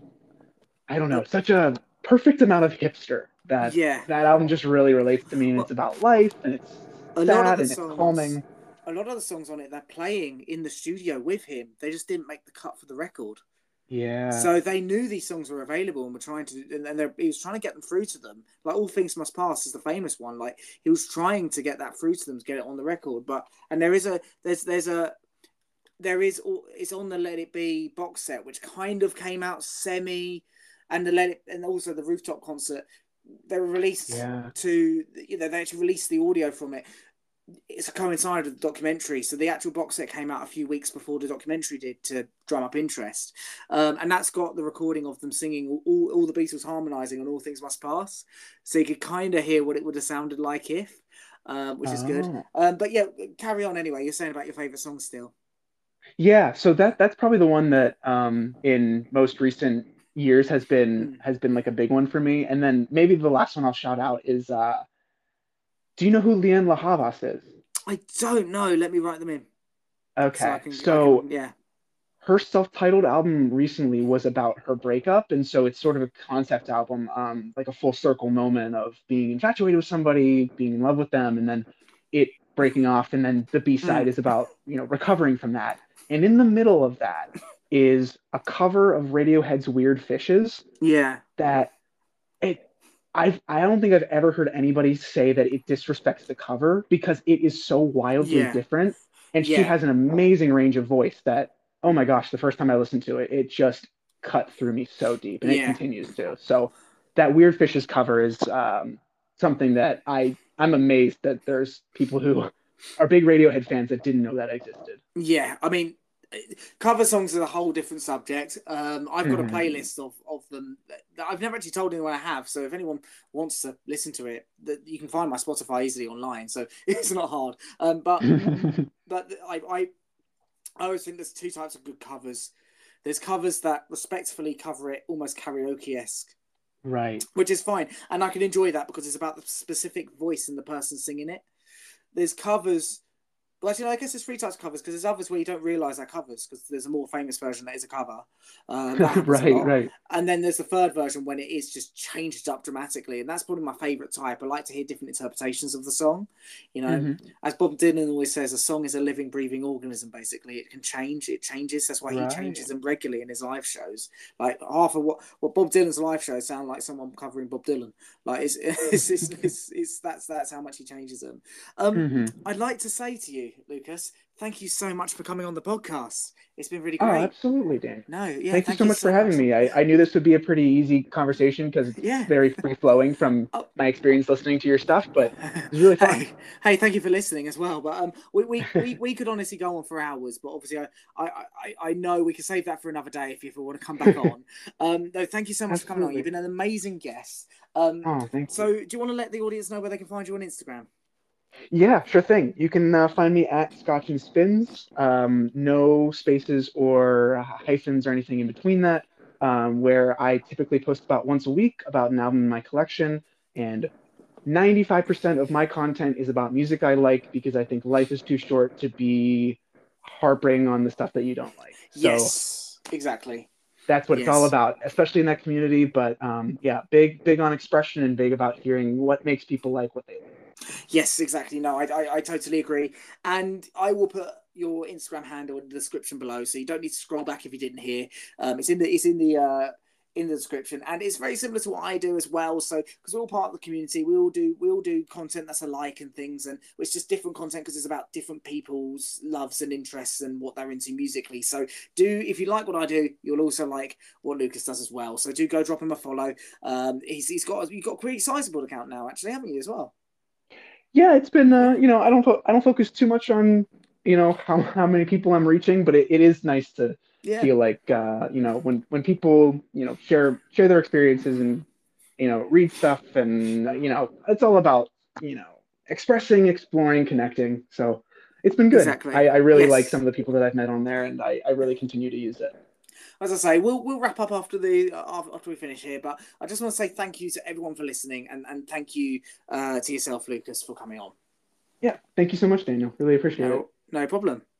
C: I don't
B: uh,
C: know, such a perfect amount of hipster that
B: yeah.
C: that album just really relates to me, and it's
B: Well,
C: about life, and it's
B: a lot of
C: sad,
B: the
C: and it's
B: songs,
C: calming.
B: a lot of the songs on it, they're playing in the studio with him. They just didn't make the cut for the record.
C: Yeah.
B: So they knew these songs were available and were trying to, and, and he was trying to get them through to them. Like All Things Must Pass is the famous one. Like he was trying to get that through to them to get it on the record. But and there is a there's there's a there is it's on the Let It Be box set, which kind of came out semi, and the Let It and also the Rooftop concert. They were released
C: Yeah.
B: to you know they actually released the audio from it. It's coincided with the documentary, so the actual box set came out a few weeks before the documentary did to drum up interest, um, and that's got the recording of them singing all, all the Beatles harmonising on All Things Must Pass, so you could kind of hear what it would have sounded like if, um, which is good.
C: Oh.
B: Um, but yeah, carry on anyway. You're saying about your favourite song still.
C: Yeah, so that that's probably the one that um in most recent years has been
B: Mm.
C: has been like a big one for me. And then maybe the last one I'll shout out is uh do you know who Lianne La Havas is?
B: I don't know. Let me write them in so I
C: Okay.
B: can I
C: So
B: can yeah.
C: her self-titled album recently was about her breakup, and so it's sort of a concept album, um, like a full circle moment of being infatuated with somebody, being in love with them, and then it breaking off, and then the B-side
B: Mm.
C: is about, you know, recovering from that. And in the middle of that, is a cover of Radiohead's Weird Fishes
B: Yeah,
C: that it I've I don't think I've ever heard anybody say that it disrespects the cover because it is so wildly
B: yeah,
C: different. And she
B: yeah,
C: has an amazing range of voice that, oh my gosh, the first time I listened to it, it just cut through me so deep, and it
B: yeah.
C: continues to. So that Weird Fishes cover is um, something that I I'm amazed that there's people who are big Radiohead fans that didn't know that existed.
B: Yeah, I mean, cover songs are a whole different subject. Um, I've got a
C: Hmm.
B: playlist of, of them that I've never actually told anyone I have. So if anyone wants to listen to it, that you can find my Spotify easily online. So it's not hard. Um, but but I, I I always think there's two types of good covers. There's covers that respectfully cover it almost karaoke esque,
C: Right.
B: which is fine, and I can enjoy that because it's about the specific voice and the person singing it. There's covers. Well, actually, no, I guess there's three types of covers because there's others where you don't realise they're covers because there's a more famous version that is a cover. Um, that happens a
C: Right,
B: lot.
C: right.
B: And then there's the third version when it is just changed up dramatically. And that's probably my favourite type. I like to hear different interpretations of the song. You know,
C: Hmm.
B: as Bob Dylan always says, a song is a living, breathing organism, basically. It can change, it changes. That's why he changes
C: Right.
B: them regularly in his live shows. Like half of what, what Bob Dylan's live shows sound like someone covering Bob Dylan. Like, it's, it's, it's, it's, it's that's, that's how much he changes them. Um,
C: Hmm.
B: I'd like to say to you, Lucas, thank you so much for coming on the podcast. It's been really
C: Oh,
B: great.
C: absolutely, Dan.
B: No, yeah,
C: Thank you
B: thank
C: so
B: you
C: much for
B: so
C: having
B: much.
C: me. I, I knew this would be a pretty easy conversation because it's
B: Yeah.
C: very free flowing from
B: Oh,
C: my experience listening to your stuff, but it was really fun.
B: hey, hey, thank you for listening as well. But um, we, we, we, we could honestly go on for hours, but obviously I, I, I, I know we can save that for another day if you ever want to come back on. Um, no, thank you so much for coming on. You've
C: Absolutely.
B: been an amazing guest. Um,
C: Oh, thank
B: so
C: you.
B: do you want to let the audience know where they can find you on Instagram?
C: Yeah, sure thing. You can uh, find me at Scotch and Spins. Um, no spaces or hyphens or anything in between that. Um, where I typically post about once a week about an album in my collection, and ninety-five percent of my content is about music I like because I think life is too short to be harping on the stuff that you don't like. So
B: Yes, exactly.
C: that's what it's all
B: Yes.
C: about, especially in that community. But um, yeah, big, big on expression and big about hearing what makes people like what they like.
B: Yes, exactly. No, I, I, I totally agree. And I will put your Instagram handle in the description below, so you don't need to scroll back if you didn't hear. Um, it's in the it's in the uh, in the description, and it's very similar to what I do as well. So because we're all part of the community, we all do we all do content that's alike and things, and it's just different content because it's about different people's loves and interests and what they're into musically. So do if you like what I do, you'll also like what Lucas does as well. So do go drop him a follow. Um, he's he's got you've got a pretty sizable account now, actually, haven't you as well?
C: Yeah, it's been uh,
B: Yeah.
C: you know, I don't fo I don't focus too much on, you know, how how many people I'm reaching, but it, it is nice to
B: Yeah,
C: feel like uh, you know, when when people, you know, share share their experiences and, you know, read stuff and you know, it's all about, you know, expressing, exploring, connecting. So it's been good.
B: exactly.
C: I, I really like some
B: Yes.
C: of the people that I've met on there and I, I really continue to use it.
B: As I say, we'll we'll wrap up after the after we finish here. But I just want to say thank you to everyone for listening, and and thank you uh, to yourself, Lucas, for coming on.
C: Yeah, thank you so much, Daniel. Really appreciate it.
B: No, no problem.